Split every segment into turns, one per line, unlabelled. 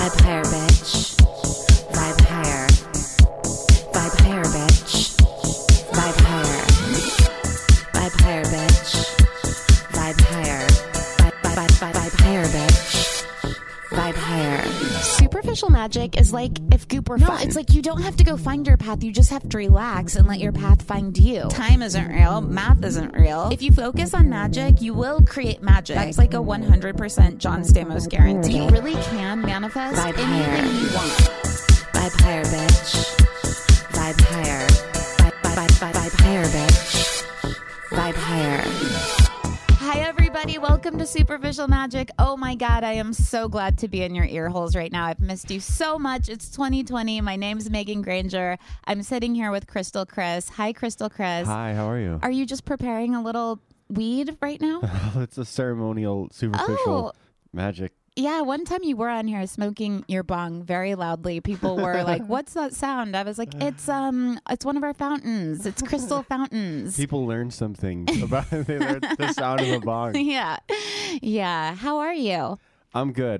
Vibe higher, bitch. Vibe higher. Vibe higher, bitch. Vibe higher. Vibe higher, bitch. Vibe higher. Vibe higher, bitch. Vibe higher.
Superficial magic is like if Goop were fun.
It's like you don't have to go find your path. You just have to relax and let your path find you.
Time isn't real. Math isn't real.
If you focus on magic, you will create magic.
That's like a 100% John Stamos guarantee.
You really can manifest
Vibe
anything
higher.
you want. Vibe higher, bitch. Vibe higher. Vibe higher, bitch. Vibe higher.
Hi, everybody. Welcome to Superficial Magic. Oh, my God. I am so glad to be in your ear holes right now. I've missed you so much. It's 2020. My name's Megan Granger. I'm sitting here with Crystal Chris. Hi, Crystal Chris.
Hi, how are you?
Are you just preparing a little weed right now?
It's a ceremonial, superficial magic.
Yeah, one time you were on here smoking your bong very loudly. People were like, "What's that sound?" I was like, "It's one of our fountains. It's crystal fountains."
People learn something about they learn the sound of a bong.
Yeah, yeah. How are you?
I'm good.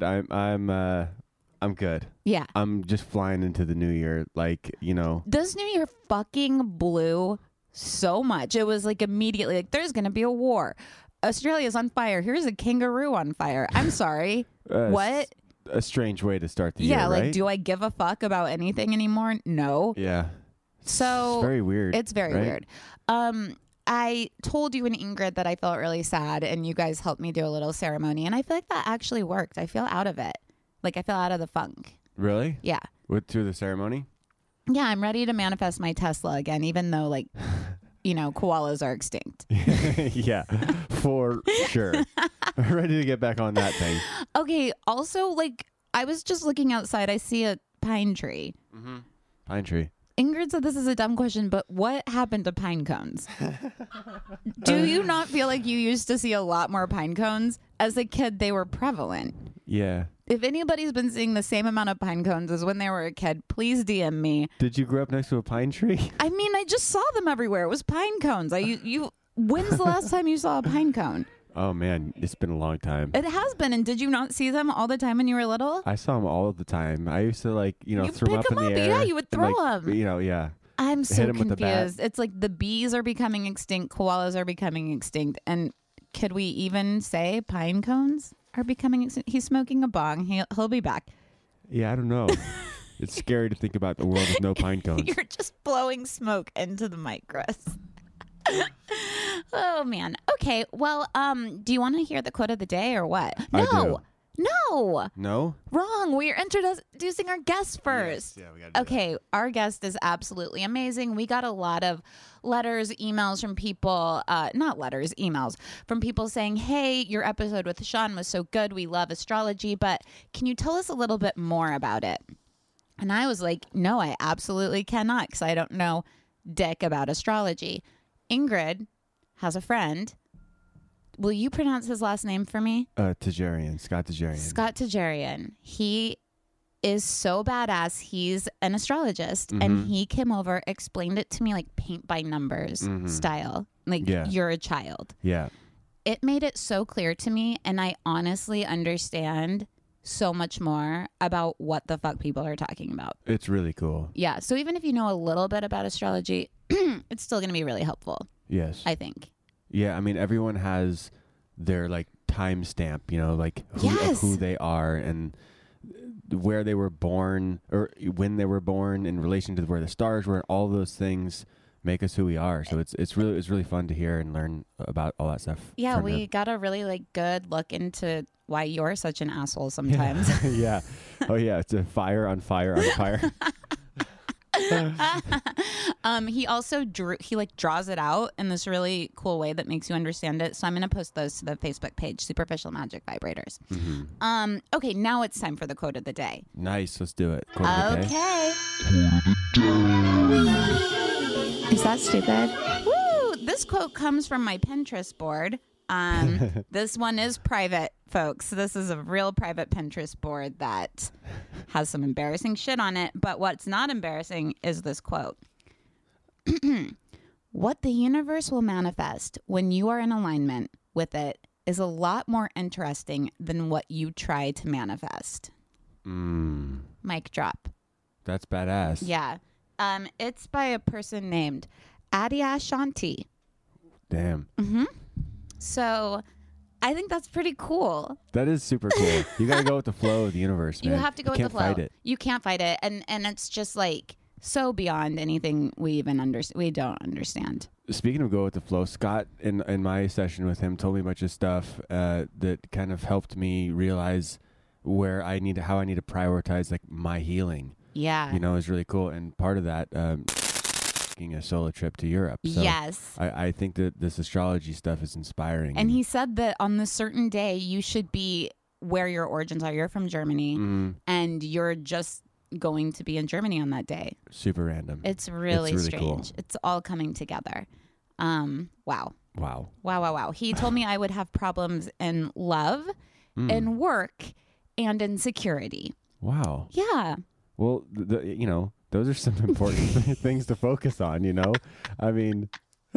I'm good.
Yeah.
I'm just flying into the new year, like, you know.
This new year fucking blew so much. It was like immediately like there's gonna be a war. Australia's on fire. Here's a kangaroo on fire. I'm sorry. What?
A strange way to start the year,
Yeah, like,
right?
do I give a fuck about anything anymore? No.
Yeah.
So
it's very weird.
It's very
right?
weird. I told you and Ingrid that I felt really sad, and you guys helped me do a little ceremony, and I feel like that actually worked. I feel out of it. Like, I feel out of the funk.
Really?
Yeah.
Through the ceremony?
Yeah, I'm ready to manifest my Tesla again, even though, like, you know, koalas are extinct.
Yeah, for sure. I'm ready to get back on that thing.
Okay, also, like, I was just looking outside. I see a pine tree.
Mm-hmm. Pine tree.
Ingrid said this is a dumb question, but what happened to pine cones? Do you not feel like you used to see a lot more pine cones? As a kid, they were prevalent.
Yeah.
If anybody's been seeing the same amount of pine cones as when they were a kid, please DM me.
Did you grow up next to a pine tree?
I mean, I just saw them everywhere. It was pine cones. When's the last time you saw a pine cone?
Oh, man, it's been a long time.
It has been. And did you not see them all the time when you were little?
I saw them all the time. I used to, like, you know,
You
throw them
pick
up in
'em
the
up,
air.
yeah, you would
and,
throw
like,
'em.
You know, yeah.
I'm so
Hit 'em with the bat.
confused. It's like the bees are becoming extinct, koalas are becoming extinct, and could we even say pine cones are becoming extinct? He's smoking a bong. He'll be back.
Yeah, I don't know. It's scary to think about the world with no pine cones.
You're just blowing smoke into the mic, Chris. Oh man. Okay. Well, do you want to hear the quote of the day or what?
I
No.
do.
No.
No?
Wrong. We're introducing our guest first.
Yes, yeah, we gotta do
Okay, our guest is absolutely amazing. We got a lot of letters, emails from people, not letters, emails from people saying, hey, your episode with Sean was so good. We love astrology, but can you tell us a little bit more about it? And I was like, no, I absolutely cannot because I don't know dick about astrology. Ingrid has a friend. Will you pronounce his last name for me?
Tajarian, Scott Tajarian.
Scott Tajarian. He is so badass. He's an astrologist,
Mm-hmm.
and he came over, explained it to me like paint by numbers style. Like,
Yeah.
you're a child.
Yeah.
It made it so clear to me, and I honestly understand so much more about what the fuck people are talking about.
It's really cool.
Yeah. So even if you know a little bit about astrology, it's still going to be really helpful,
Yes.
I think.
Yeah, I mean, everyone has their, like, timestamp, you know, like,
Yes.
of who they are and where they were born or when they were born in relation to where the stars were. All those things make us who we are. So it's really fun to hear and learn about all that stuff.
Yeah,
from
we
him.
got a really like good look into why you're such an asshole sometimes.
Yeah. Oh, yeah. It's a fire on fire on fire.
He also draws it out in this really cool way that makes you understand it. So I'm going to post those to the Facebook page, Superficial Magic Vibrators.
Mm-hmm.
Okay, now it's time for the quote of the day.
Nice. Let's do it. Quote of the day.
Okay. Is that stupid? Woo! This quote comes from my Pinterest board. This one is private, folks. This is a real private Pinterest board that has some embarrassing shit on it. But what's not embarrassing is this quote. What the universe will manifest when you are in alignment with it is a lot more interesting than what you try to manifest. Mic drop.
That's badass.
Yeah. It's by a person named Adia Shanti.
Damn.
So I think that's pretty cool.
That is super cool. You got to go with the flow of the universe, man.
You have to go with the flow.
You can't fight it.
You can't fight it. And it's just like so beyond anything we even we don't understand.
Speaking of go with the flow, Scott in my session with him told me a bunch of stuff that kind of helped me realize how I need to prioritize like my healing.
Yeah.
You know, is really cool. And part of that, taking a solo trip to Europe. So
yes.
I think that this astrology stuff is inspiring.
And he said that on the certain day, you should be where your origins are. You're from Germany, and you're just going to be in Germany on that day.
Super random.
It's really strange.
Cool.
It's all coming together. Wow.
Wow.
He told me I would have problems in love, in work, and in security.
Wow.
Yeah.
Well, you know, those are some important things to focus on, you know? I mean...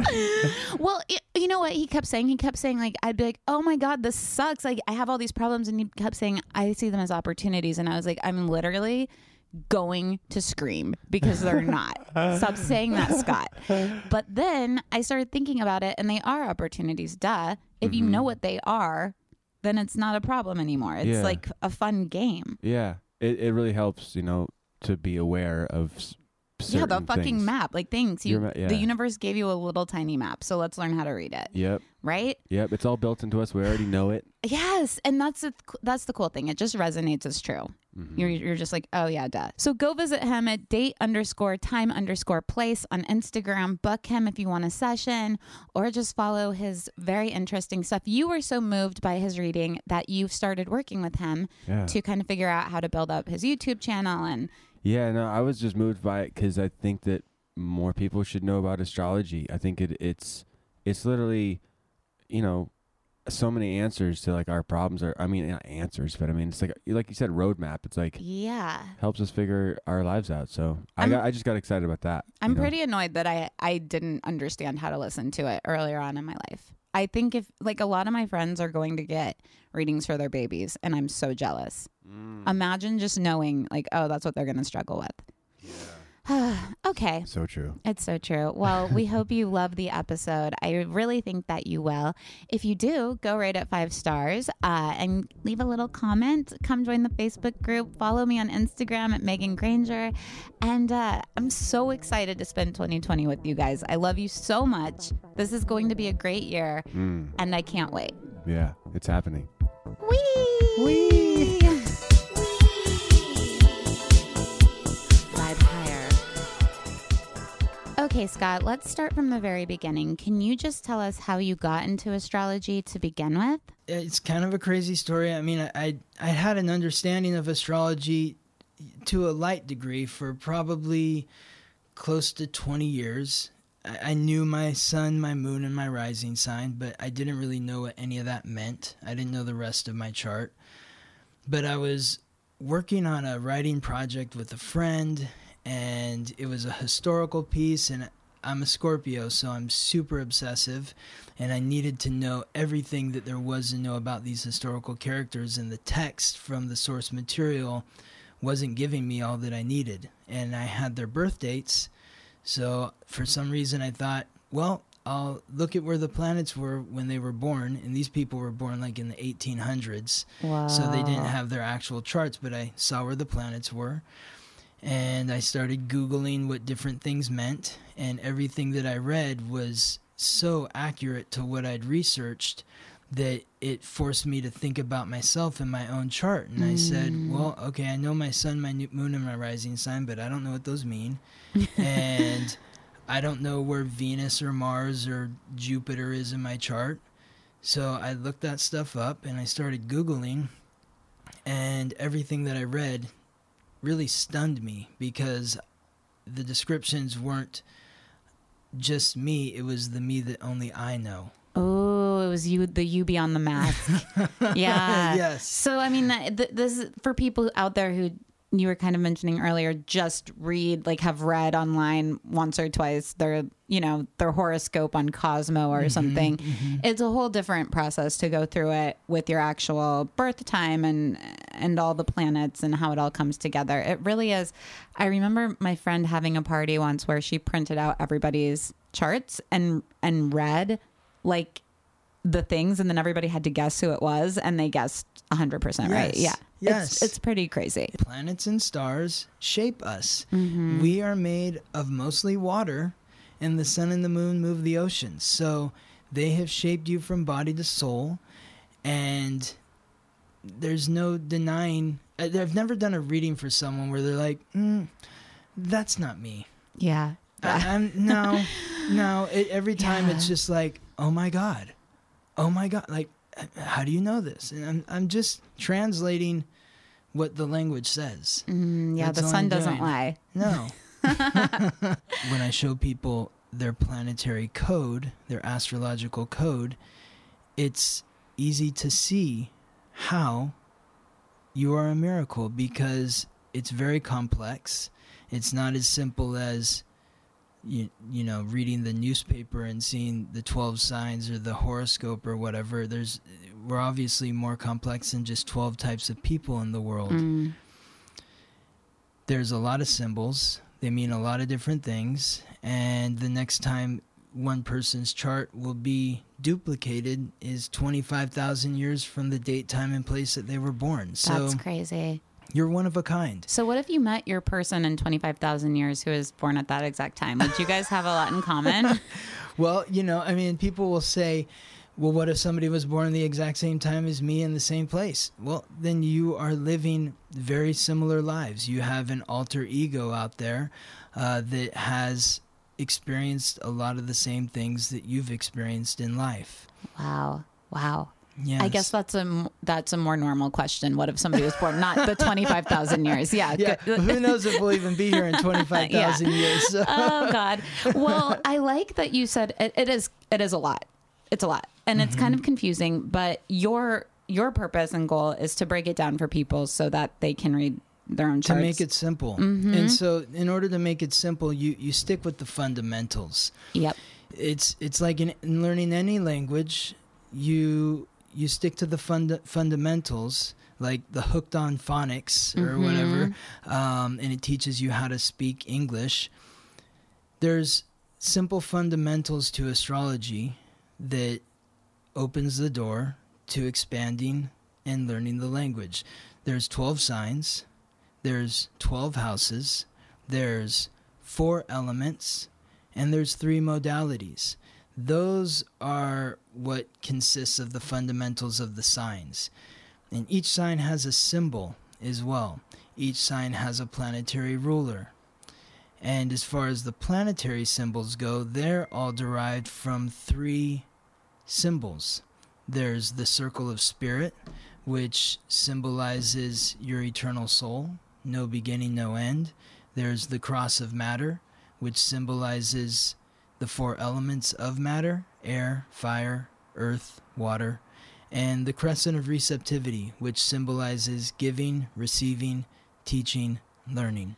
Well, you know what he kept saying? He kept saying, like, I'd be like, oh my God, this sucks. Like, I have all these problems. And he kept saying, I see them as opportunities. And I was like, I'm literally going to scream because they're not. Stop saying that, Scott. But then I started thinking about it, and they are opportunities. Duh. If you know what they are, then it's not a problem anymore. It's like a fun game.
Yeah. It really helps, you know, to be aware of certain
the fucking
things.
map. Like, thanks. The universe gave you a little tiny map, so let's learn how to read it.
Yep.
Right?
Yep. It's all built into us. We already know it.
Yes. And that's the cool thing. It just resonates as true. You're just like, oh yeah, duh. So go visit him at date_time_place on Instagram. Book him if you want a session, or just follow his very interesting stuff. You were so moved by his reading that you've started working with him to kind of figure out how to build up his YouTube channel. And
yeah, no, I was just moved by it because I think that more people should know about astrology. I think it's literally, you know, so many answers to like our problems not answers, but I mean, it's like you said, roadmap. It's like, helps us figure our lives out. So I just got excited about that.
I'm pretty annoyed that I didn't understand how to listen to it earlier on in my life. I think if like a lot of my friends are going to get readings for their babies, and I'm so jealous. Imagine just knowing like, oh, that's what they're going to struggle with. Okay.
So true.
It's so true. Well, we hope you love the episode. I really think that you will. If you do, go rate it 5 stars and leave a little comment. Come join the Facebook group. Follow me on Instagram at Megan Granger. And I'm so excited to spend 2020 with you guys. I love you so much. This is going to be a great year, and I can't wait.
Yeah, it's happening.
Whee! Okay, Scott, let's start from the very beginning. Can you just tell us how you got into astrology to begin with?
It's kind of a crazy story. I mean, I had an understanding of astrology to a light degree for probably close to 20 years. I knew my sun, my moon, and my rising sign, but I didn't really know what any of that meant. I didn't know the rest of my chart. But I was working on a writing project with a friend, and it was a historical piece, and I'm a Scorpio, so I'm super obsessive, and I needed to know everything that there was to know about these historical characters, and the text from the source material wasn't giving me all that I needed. And I had their birth dates, so for some reason I thought, well, I'll look at where the planets were when they were born, and these people were born like in the 1800s.
Wow.
So they didn't have their actual charts, but I saw where the planets were. And I started Googling what different things meant, and everything that I read was so accurate to what I'd researched that it forced me to think about myself and my own chart. And I said, well, okay, I know my sun, my moon, and my rising sign, but I don't know what those mean. And I don't know where Venus or Mars or Jupiter is in my chart. So I looked that stuff up, and I started Googling, and everything that I read really stunned me because the descriptions weren't just me, it was the me that only I know.
Oh, it was you beyond the mask. Yeah.
Yes.
So, I mean, this is for people out there who you were kind of mentioning earlier, just read, like have read online once or twice their horoscope on Cosmo or something. It's a whole different process to go through it with your actual birth time and all the planets and how it all comes together. It really is. I remember my friend having a party once where she printed out everybody's charts and read like the things, and then everybody had to guess who it was, and they guessed 100% right. Yeah.
Yes.
It's pretty crazy.
Planets and stars shape us. We are made of mostly water, and the sun and the moon move the oceans. So they have shaped you from body to soul, and there's no denying. I've never done a reading for someone where they're like, that's not me.
Yeah.
No. Every time it's just like, oh my God. Like, how do you know this? And I'm just translating what the language says.
Yeah,
That's
the
all
sun
I'm
doesn't
doing.
lie.
No. When I show people their planetary code, their astrological code, it's easy to see how you are a miracle, because it's very complex. It's not as simple as you know, reading the newspaper and seeing the 12 signs or the horoscope or whatever. We're obviously more complex than just 12 types of people in the world. There's a lot of symbols. They mean a lot of different things. And the next time one person's chart will be duplicated is 25,000 years from the date, time, and place that they were born. So
That's crazy.
you're one of a kind.
So what if you met your person in 25,000 years who was born at that exact time? Would you guys have a lot in common?
Well, you know, I mean, people will say, well, what if somebody was born the exact same time as me in the same place? Well, then you are living very similar lives. You have an alter ego out there that has experienced a lot of the same things that you've experienced in life.
Wow.
Yes.
I guess that's a more normal question. What if somebody was born not the 25,000 years? Yeah.
Yeah.
Good.
Who knows if we'll even be here in 25,000 years. So.
Oh God. Well, I like that you said it is a lot. It's a lot. And it's kind of confusing, but your purpose and goal is to break it down for people so that they can read their own charts.
To make it simple. And so in order to make it simple, you stick with the fundamentals.
Yep.
It's like in learning any language, you stick to the fundamentals, like the Hooked on Phonics or whatever, and it teaches you how to speak English. There's simple fundamentals to astrology that opens the door to expanding and learning the language. There's 12 signs, there's 12 houses, there's 4 elements, and there's 3 modalities. Those are what consists of the fundamentals of the signs. And each sign has a symbol as well. Each sign has a planetary ruler. And as far as the planetary symbols go, they're all derived from 3 symbols. There's the circle of spirit, which symbolizes your eternal soul, no beginning, no end. There's the cross of matter, which symbolizes the 4 elements of matter: air, fire, earth, water. And the crescent of receptivity, which symbolizes giving, receiving, teaching, learning.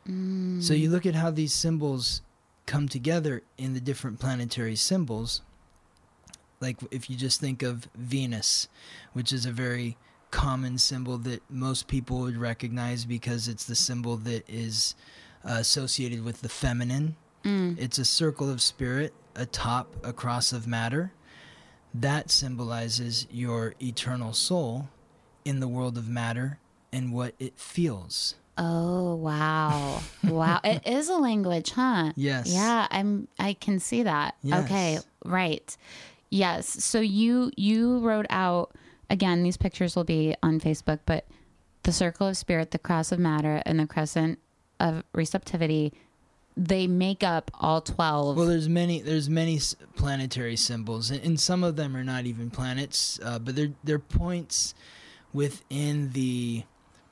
So you look at how these symbols come together in the different planetary symbols. Like if you just think of Venus, which is a very common symbol that most people would recognize because it's the symbol that is associated with the feminine. It's a circle of spirit atop a cross of matter. That symbolizes your eternal soul in the world of matter and what it feels.
Oh, wow. Wow. It is a language, huh?
Yes.
Yeah, I can see that.
Yes.
Okay, right. Yes. So you wrote out, again, these pictures will be on Facebook, but the circle of spirit, the cross of matter, and the crescent of receptivity, they make up all 12.
Well, there's many planetary symbols, and some of them are not even planets, but they're points within the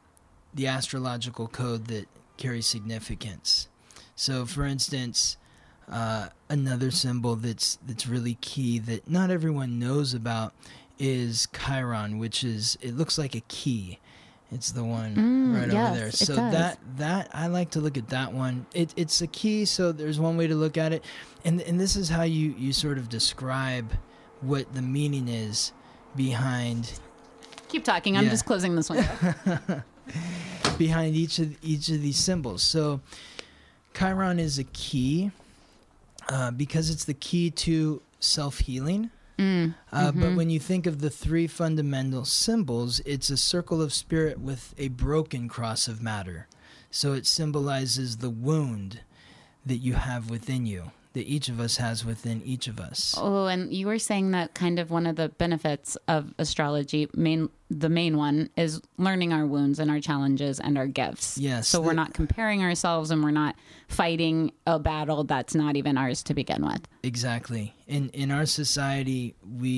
astrological code that carry significance. So, for instance, another symbol that's really key that not everyone knows about is Chiron, which is, it looks like a key, It's the one right
yes,
over there.
it
So
does.
that I like to look at that one. It's a key. So there's one way to look at it, and this is how you sort of describe what the meaning is behind
Keep talking. I'm
Yeah.
just closing this window.
behind each of these symbols. So Chiron is a key because it's the key to self-healing. But when you think of the three fundamental symbols, it's a circle of spirit with a broken cross of matter. So it symbolizes the wound that you have within you, that each of us has within each of us.
Oh, and you were saying that kind of one of the benefits of astrology, the main one, is learning our wounds and our challenges and our gifts.
Yes.
So we're not comparing ourselves and we're not fighting a battle that's not even ours to begin with.
Exactly. In our society,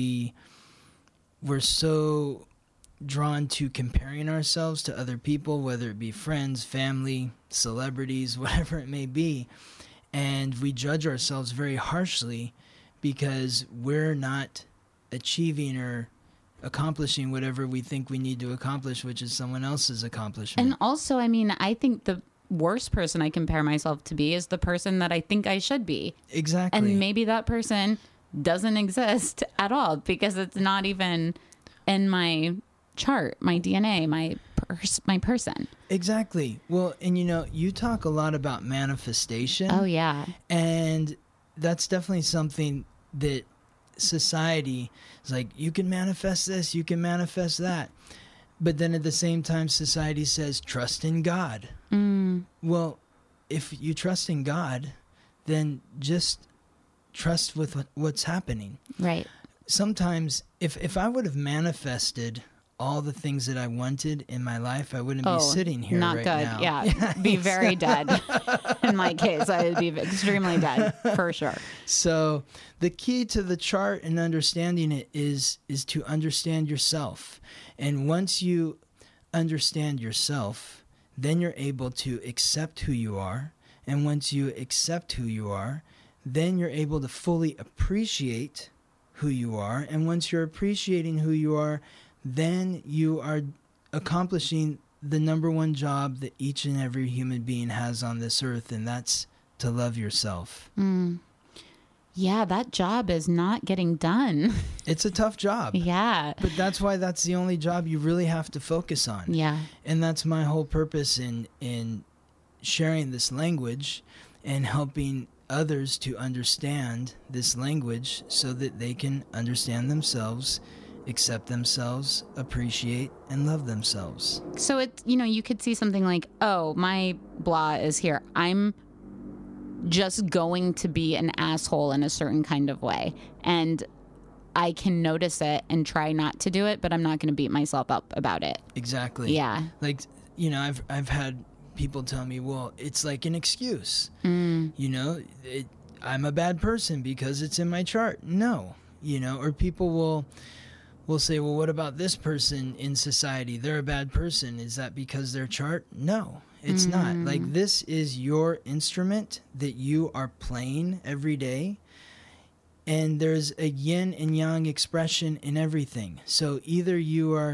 we're so drawn to comparing ourselves to other people, whether it be friends, family, celebrities, whatever it may be. And we judge ourselves very harshly because we're not achieving or accomplishing whatever we think we need to accomplish, which is someone else's accomplishment.
And also, I mean, I think the worst person I compare myself to be is the person that I think I should be.
Exactly.
And maybe that person doesn't exist at all because it's not even in my chart, my DNA, my person.
Exactly. Well, and you talk a lot about manifestation.
Oh, yeah.
And that's definitely something that society is like, you can manifest this, you can manifest that. But then at the same time, society says, trust in God. Well, if you trust in God, then just trust with what's happening.
Right.
Sometimes, if I would have manifested all the things that I wanted in my life, I wouldn't be sitting here
not
right
good.
now.
Yeah, be very dead. In my case, I would be extremely dead for sure.
So the key to the chart and understanding it is to understand yourself. And once you understand yourself, then you're able to accept who you are. And once you accept who you are, then you're able to fully appreciate who you are. And once you're appreciating who you are, then you are accomplishing the number one job that each and every human being has on this earth, and that's to love yourself.
Yeah, that job is not getting done.
It's a tough job.
Yeah.
But that's why that's the only job you really have to focus on.
Yeah.
And that's my whole purpose in sharing this language and helping others to understand this language so that they can understand themselves, accept themselves, appreciate, and love themselves.
So it's, you could see something like, oh, my blah is here. I'm just going to be an asshole in a certain kind of way. And I can notice it and try not to do it, but I'm not going to beat myself up about it.
Exactly.
Yeah.
Like, I've had people tell me, well, it's like an excuse. I'm a bad person because it's in my chart. No. Or people will say, well, what about this person in society? They're a bad person. Is that because their chart? No, it's not. Like, this is your instrument that you are playing every day. And there's a yin and yang expression in everything. So either you are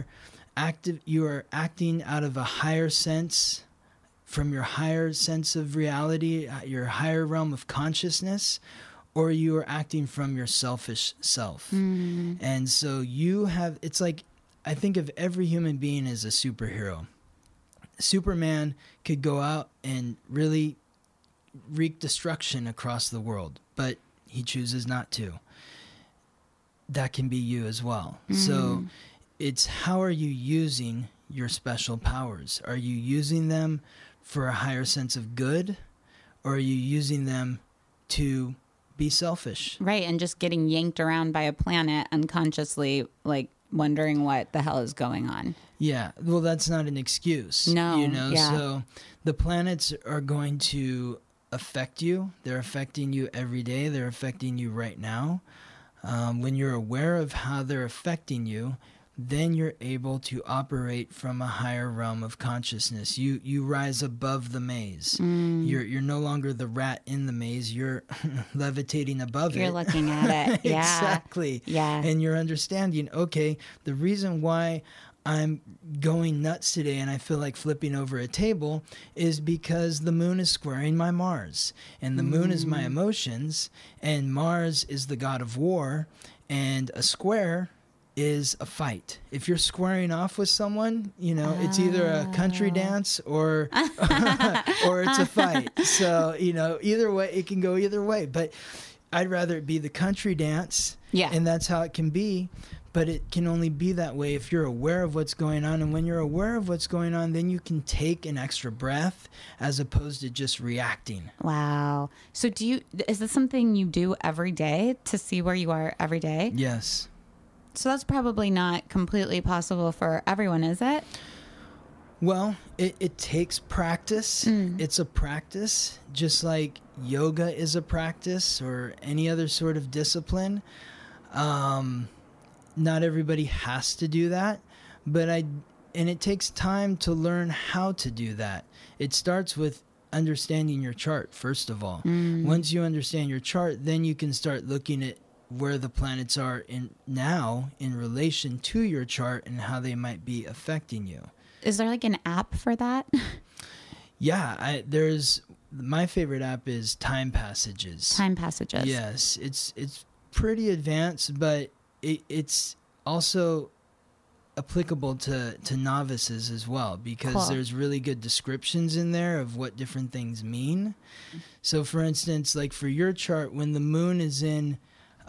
acting out of a higher sense, from your higher sense of reality, your higher realm of consciousness, or you are acting from your selfish self. And so it's like, I think of every human being as a superhero. Superman could go out and really wreak destruction across the world, but he chooses not to. That can be you as well. So it's, how are you using your special powers? Are you using them for a higher sense of good, or are you using them to be selfish?
Right. And just getting yanked around by a planet unconsciously, like wondering what the hell is going on.
Yeah. Well, that's not an excuse.
No. Yeah.
So the planets are going to affect you. They're affecting you every day. They're affecting you right now. When you're aware of how they're affecting you, then you're able to operate from a higher realm of consciousness. You rise above the maze. You're no longer the rat in the maze. You're levitating above it.
You're looking at it. Yeah.
Exactly.
Yeah.
And you're understanding, okay, the reason why I'm going nuts today and I feel like flipping over a table is because the moon is squaring my Mars. And the moon is my emotions, and Mars is the god of war, and a square is a fight. If you're squaring off with someone, it's either a country dance or or it's a fight. So, either way, it can go either way. But I'd rather it be the country dance, and that's how it can be. But it can only be that way if you're aware of what's going on. And when you're aware of what's going on, then you can take an extra breath as opposed to just reacting.
Wow. So is this something you do every day to see where you are every day?
Yes.
So that's probably not completely possible for everyone, is it?
Well, it takes practice. It's a practice, just like yoga is a practice or any other sort of discipline. Not everybody has to do that, and it takes time to learn how to do that. It starts with understanding your chart, first of all. Once you understand your chart, then you can start looking at where the planets are in relation to your chart and how they might be affecting you.
Is there like an app for that?
Yeah, my favorite app is Time Passages.
Time Passages.
Yes, it's pretty advanced, but it's also applicable to novices as well, because there's really good descriptions in there of what different things mean. So for instance, like for your chart, when the moon is in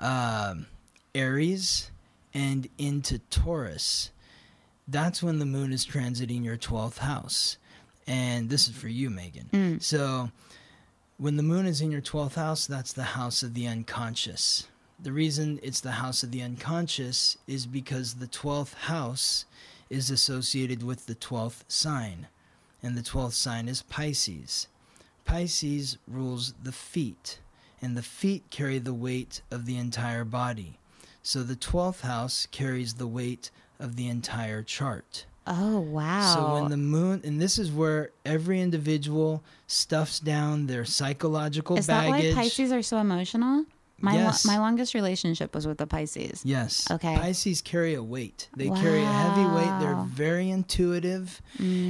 Aries and into Taurus, that's when the moon is transiting your 12th house. And this is for you, Megan. So when the moon is in your 12th house, that's the house of the unconscious. The reason it's the house of the unconscious is because the 12th house is associated with the 12th sign. And the 12th sign is Pisces. Pisces rules the feet, and the feet carry the weight of the entire body. So the 12th house carries the weight of the entire chart.
Oh, wow.
So when the moon, and this is where every individual stuffs down their psychological baggage.
Is that why Pisces are so emotional?
Yes.
My longest relationship was with the Pisces.
Yes.
Okay.
Pisces carry a weight. They carry a heavy weight. They're very intuitive.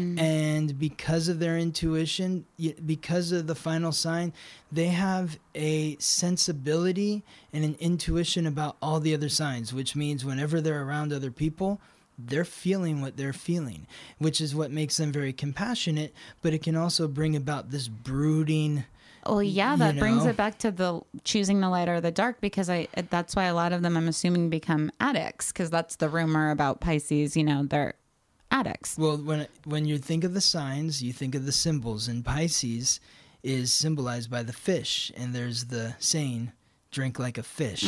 And because of their intuition, because of the final sign, they have a sensibility and an intuition about all the other signs, which means whenever they're around other people, they're feeling what they're feeling, which is what makes them very compassionate, but it can also bring about this brooding.
Well, yeah, that brings it back to the choosing the light or the dark, because that's why a lot of them, I'm assuming, become addicts, because that's the rumor about Pisces, they're addicts.
Well, when you think of the signs, you think of the symbols, and Pisces is symbolized by the fish, and there's the saying, drink like a fish.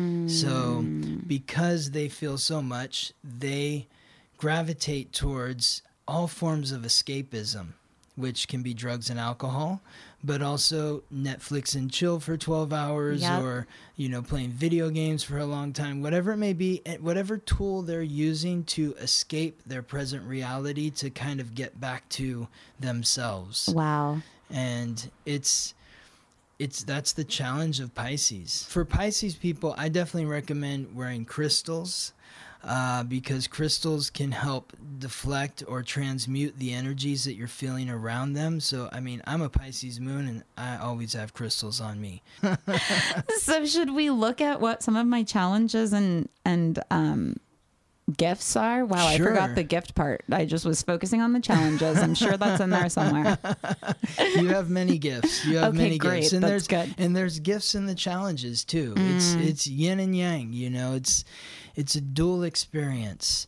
So because they feel so much, they gravitate towards all forms of escapism, which can be drugs and alcohol, but also Netflix and chill for 12 hours, or, playing video games for a long time, whatever it may be, whatever tool they're using to escape their present reality to kind of get back to themselves.
Wow.
And that's the challenge of Pisces. For Pisces people, I definitely recommend wearing crystals, because crystals can help deflect or transmute the energies that you're feeling around them. So, I'm a Pisces moon, and I always have crystals on me.
So should we look at what some of my challenges and gifts are? Wow,
Sure.
I forgot the gift part. I just was focusing on the challenges. I'm sure that's in there somewhere.
You have many gifts. You have
Okay,
many
great.
gifts. And
That's good.
And there's gifts in the challenges too. It's yin and yang, it's a dual experience.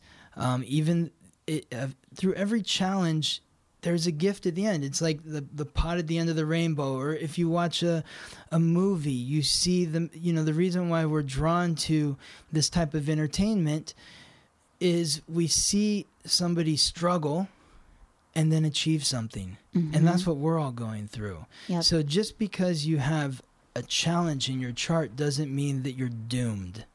Through every challenge, there's a gift at the end. It's like the pot at the end of the rainbow. Or if you watch a movie, you see the reason why we're drawn to this type of entertainment is we see somebody struggle and then achieve something. And that's what we're all going through.
Yep.
So just because you have a challenge in your chart doesn't mean that you're doomed.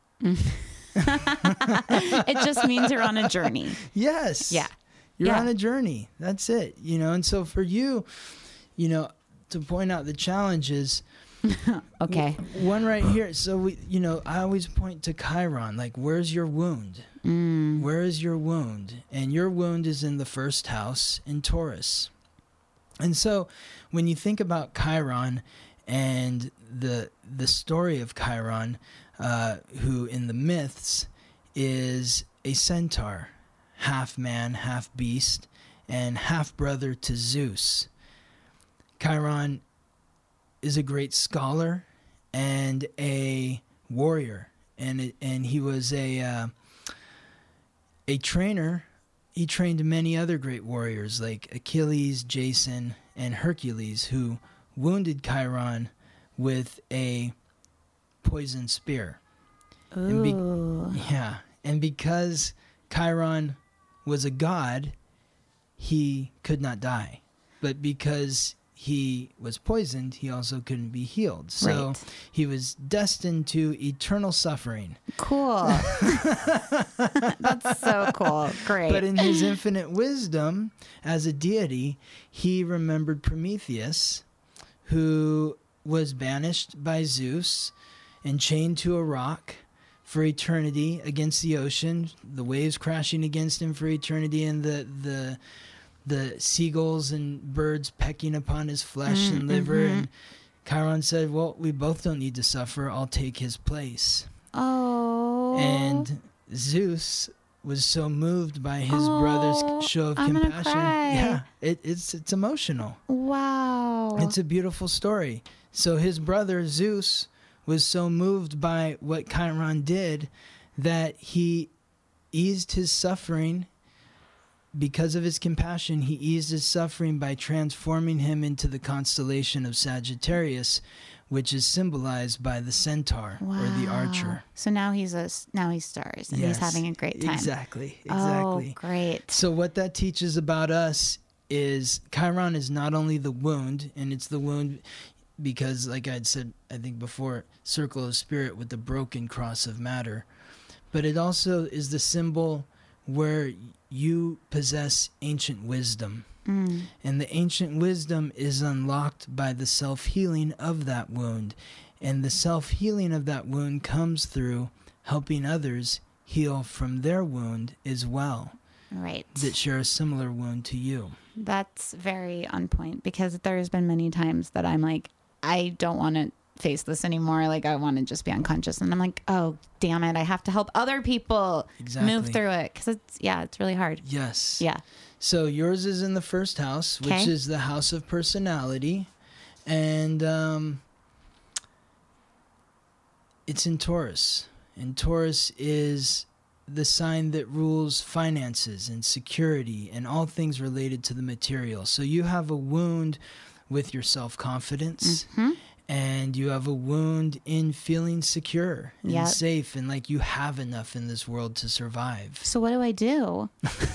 It just means you're on a journey.
Yes.
Yeah.
You're on a journey. That's it. And so for you, to point out the challenges,
Okay.
One right here. So I always point to Chiron. Like, where's your wound? Where is your wound? And your wound is in the first house in Taurus. And so, when you think about Chiron and the story of Chiron, who in the myths is a centaur, half man, half beast, and half brother to Zeus. Chiron is a great scholar and a warrior, and he was a trainer. He trained many other great warriors like Achilles, Jason, and Hercules, who wounded Chiron with a poison spear.
Ooh.
And because Chiron was a god, he could not die. But because he was poisoned, he also couldn't be healed. So
Right.
he was destined to eternal suffering.
Cool. That's so cool. Great.
But in his infinite wisdom as a deity, he remembered Prometheus, who was banished by Zeus and chained to a rock for eternity against the ocean, the waves crashing against him for eternity, and the seagulls and birds pecking upon his flesh and liver. And Chiron said, well, we both don't need to suffer. I'll take his place.
Oh.
And Zeus was so moved by his brother's show of
I'm gonna
compassion.
cry.
Yeah, it's emotional.
Wow.
It's a beautiful story. So his brother Zeus was so moved by what Chiron did that he eased his suffering. Because of his compassion, he eased his suffering by transforming him into the constellation of Sagittarius, which is symbolized by the centaur or the archer.
So now he's stars and he's having a great time.
Exactly.
Oh, great.
So what that teaches about us is Chiron is not only the wound, and it's the wound because, like I'd said, I think before, circle of spirit with the broken cross of matter, but it also is the symbol where you possess ancient wisdom. And the ancient wisdom is unlocked by the self-healing of that wound. And the self-healing of that wound comes through helping others heal from their wound as well,
Right.
that share a similar wound to you.
That's very on point because there's been many times that I'm like, I don't want to face this anymore. Like, I want to just be unconscious. And I'm like, oh, damn it. I have to help other people move through it. Because it's really hard.
Yes.
Yeah.
So yours is in the first house, which is the house of personality. And it's in Taurus. And Taurus is the sign that rules finances and security and all things related to the material. So you have a wound with your self-confidence. And you have a wound in feeling secure and safe and like you have enough in this world to survive.
So what do I do?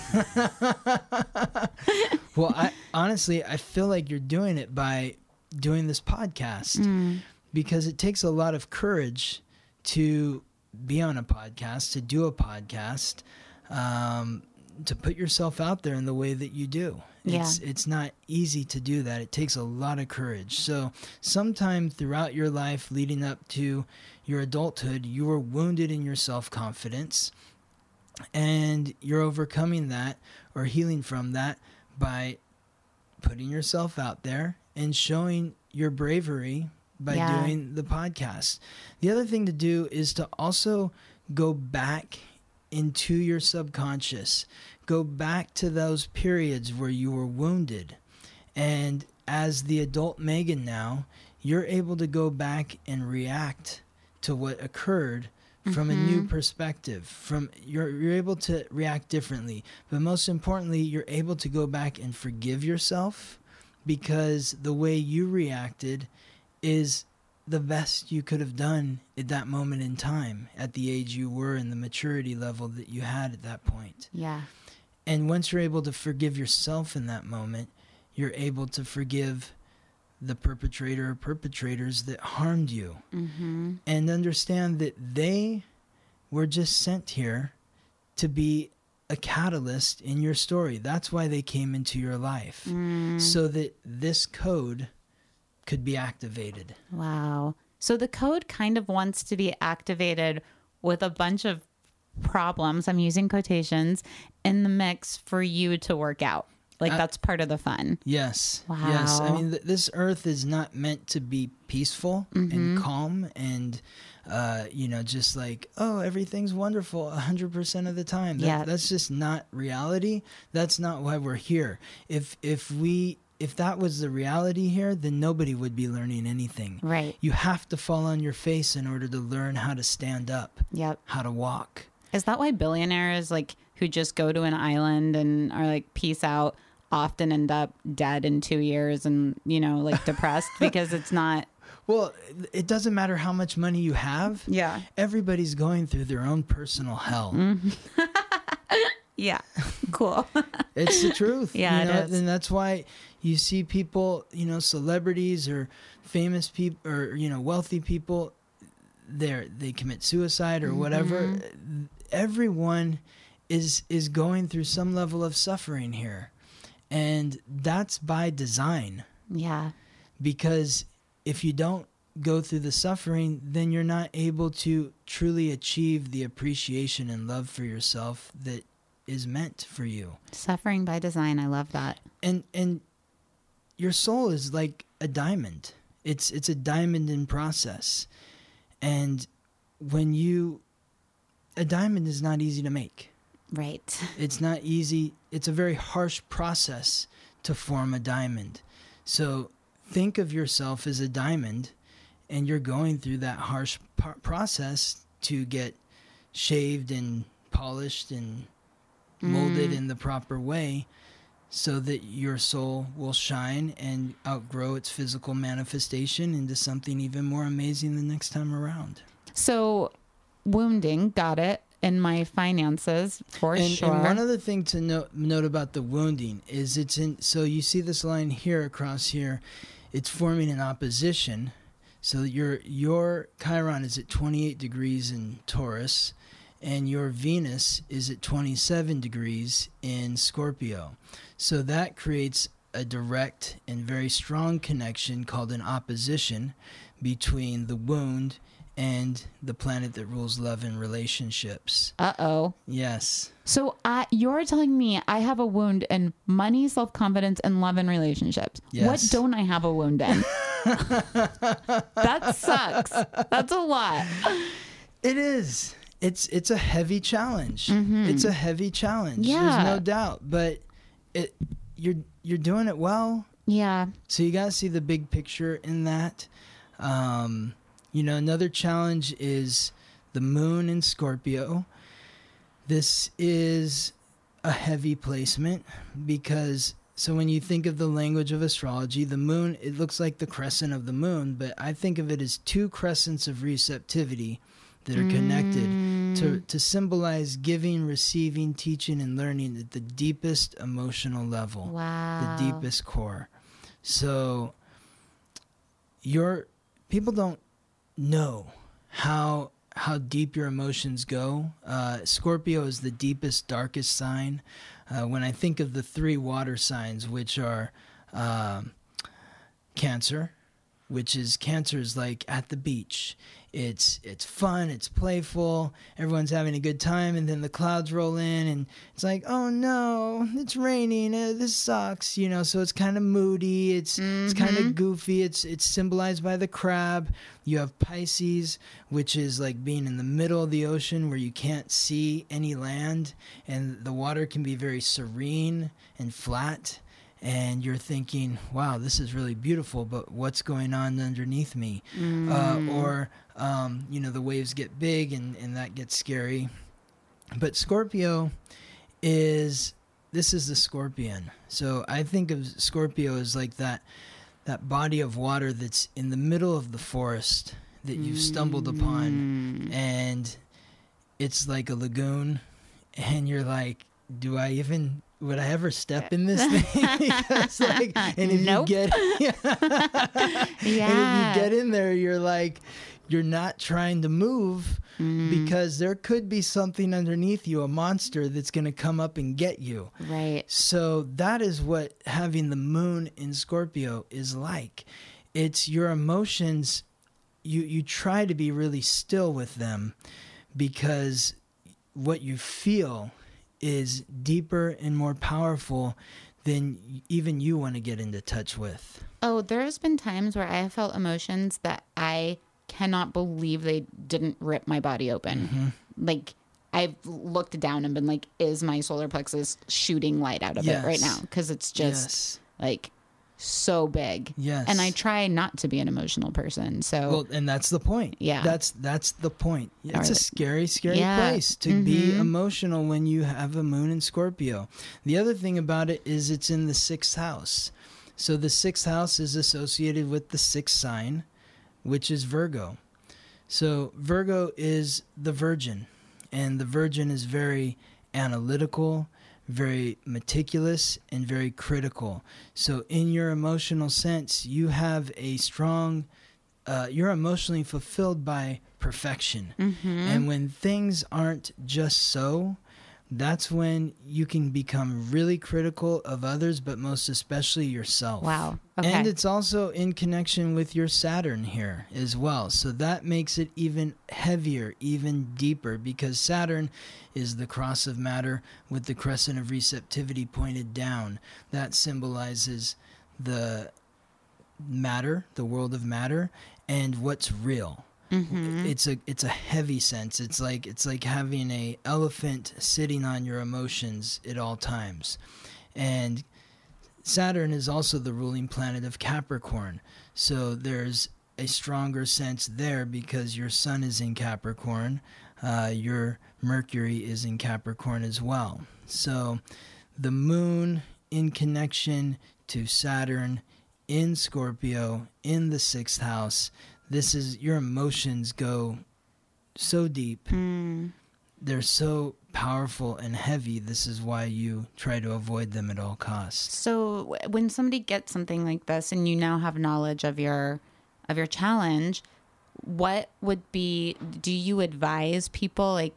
Well, I feel like you're doing it by doing this podcast because it takes a lot of courage to be on a podcast, to do a podcast, to put yourself out there in the way that you do. It's not easy to do that. It takes a lot of courage. So sometime throughout your life leading up to your adulthood, you were wounded in your self-confidence and you're overcoming that or healing from that by putting yourself out there and showing your bravery by doing the podcast. The other thing to do is to also go back into your subconscious. Go back to those periods where you were wounded. And as the adult Megan now, you're able to go back and react to what occurred from a new perspective. You're able to react differently. But most importantly, you're able to go back and forgive yourself because the way you reacted is the best you could have done at that moment in time, at the age you were and the maturity level that you had at that point.
Yeah.
And once you're able to forgive yourself in that moment, you're able to forgive the perpetrator or perpetrators that harmed you. And understand that they were just sent here to be a catalyst in your story. That's why they came into your life. So that this code could be activated.
Wow. So the code kind of wants to be activated with a bunch of problems, I'm using quotations, in the mix for you to work out. Like that's part of the fun.
Yes.
Wow.
Yes. I mean, this earth is not meant to be peaceful and calm and, just like, oh, everything's wonderful 100% of the time. That's just not reality. That's not why we're here. If that was the reality here, then nobody would be learning anything.
Right.
You have to fall on your face in order to learn how to stand up.
Yep.
How to walk.
Is that why billionaires like who just go to an island and are like peace out often end up dead in 2 years and like depressed because it's not.
Well, it doesn't matter how much money you have.
Yeah.
Everybody's going through their own personal hell.
Yeah. Cool.
It's the truth.
Yeah, it is.
And that's why you see people, celebrities or famous people or, wealthy people, they commit suicide or whatever. Everyone is going through some level of suffering here. And that's by design.
Yeah.
Because if you don't go through the suffering, then you're not able to truly achieve the appreciation and love for yourself that is meant for you.
Suffering by design. I love that.
And your soul is like a diamond. It's a diamond in process. And a diamond is not easy to make.
Right.
It's not easy. It's a very harsh process to form a diamond. So think of yourself as a diamond, and you're going through that harsh process to get shaved and polished and molded in the proper way so that your soul will shine and outgrow its physical manifestation into something even more amazing the next time around.
So wounding, got it. In my finances, for sure.
And one other thing to note about the wounding is so you see this line here across here, it's forming an opposition. So your Chiron is at 28 degrees in Taurus, and your Venus is at 27 degrees in Scorpio. So that creates a direct and very strong connection called an opposition between the wound and the planet that rules love and relationships.
Uh-oh.
Yes.
So you're telling me I have a wound in money, self-confidence, and love and relationships.
Yes.
What don't I have a wound in? That sucks. That's a lot.
It is. It's a heavy challenge. It's a heavy challenge.
Yeah.
There's no doubt. But you're doing it well.
Yeah.
So you got to see the big picture in that. Another challenge is the moon in Scorpio. This is a heavy placement because, so when you think of the language of astrology, the moon, it looks like the crescent of the moon, but I think of it as two crescents of receptivity that are connected to symbolize giving, receiving, teaching, and learning at the deepest emotional level.
Wow.
The deepest core. So people don't know how deep your emotions go. Scorpio is the deepest, darkest sign. When I think of the three water signs, which are Cancer is like at the beach. It's fun, it's playful, everyone's having a good time, and then the clouds roll in, and it's like, oh no, it's raining, this sucks, so it's kind of moody, it's kind of goofy, it's symbolized by the crab. You have Pisces, which is like being in the middle of the ocean where you can't see any land, and the water can be very serene and flat. And you're thinking, wow, this is really beautiful, but what's going on underneath me? Or the waves get big and that gets scary. But Scorpio this is the scorpion. So I think of Scorpio as like that body of water that's in the middle of the forest that you've stumbled upon. And it's like a lagoon. And you're like, would I ever step in this thing? Because and if
Nope.
you get,
Yeah.
and if you get in there, you're like, you're not trying to move because there could be something underneath you, a monster that's going to come up and get you.
Right.
So that is what having the moon in Scorpio is like. it's your emotions. You try to be really still with them because what you feel is deeper and more powerful than even you want to get into touch with.
Oh, there's been times where I have felt emotions that I cannot believe they didn't rip my body open. Like, I've looked down and been like, is my solar plexus shooting light out of it right now? Because it's just like so big.
Yes.
And I try not to be an emotional person. So,
well, and that's the point.
Yeah.
That's the point. It's a scary
Yeah.
place to be emotional when you have a moon in Scorpio. The other thing about it is it's in the 6th house. So the 6th house is associated with the 6th sign, which is Virgo. So Virgo is the Virgin, and the Virgin is very analytical, very meticulous, and very critical. So in your emotional sense, you have a strong, you're emotionally fulfilled by perfection. And when things aren't just so, that's when you can become really critical of others, but most especially yourself.
wow. Okay.
And it's also in connection with your Saturn here as well. So that makes it even heavier, even deeper, because Saturn is the cross of matter with the crescent of receptivity pointed down. That symbolizes the matter, the world of matter, and what's real. It's a heavy sense. It's like having a elephant sitting on your emotions at all times. And Saturn is also the ruling planet of Capricorn. So there's a stronger sense there because your sun is in Capricorn. Your Mercury is in Capricorn as well. So the moon in connection to Saturn in Scorpio in the 6th house. This is, your emotions go so deep. They're so powerful and heavy. This is why you try to avoid them at all costs.
So when somebody gets something like this and you now have knowledge of your challenge, what would be, do you advise people, like,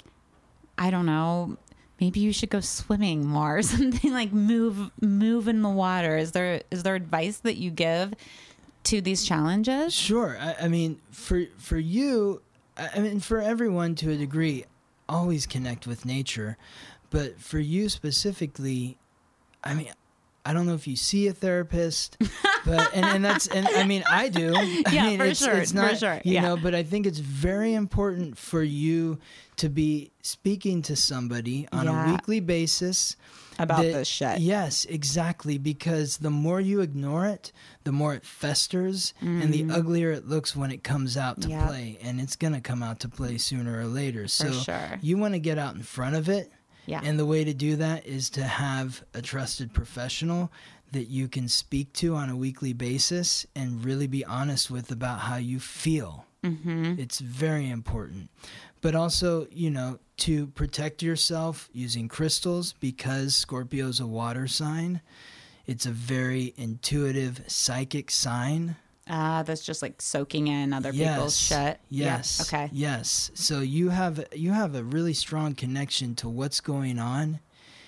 I don't know, maybe you should go swimming more or something, like move in the water? Is there advice that you give to these challenges?
Sure. I mean, for you, I mean, for everyone to a degree, always connect with nature. But for you specifically, I mean, I don't know if you see a therapist, but and I mean, I do.
Yeah,
I mean,
for sure.
It's not,
for sure.
you
Yeah.
know, but I think it's very important for you to be speaking to somebody on a weekly basis
About this shit.
Yes, exactly. Because the more you ignore it, the more it festers, and the uglier it looks when it comes out to play. And it's going to come out to play sooner or later. So
sure.
you want to get out in front of it.
Yeah.
And the way to do that is to have a trusted professional that you can speak to on a weekly basis and really be honest with about how you feel. It's very important. But also, you know, to protect yourself using crystals, because Scorpio's a water sign. It's a very intuitive, psychic sign.
That's just like soaking in other people's shit.
Yes.
Yeah. Okay.
Yes. So you have a really strong connection to what's going on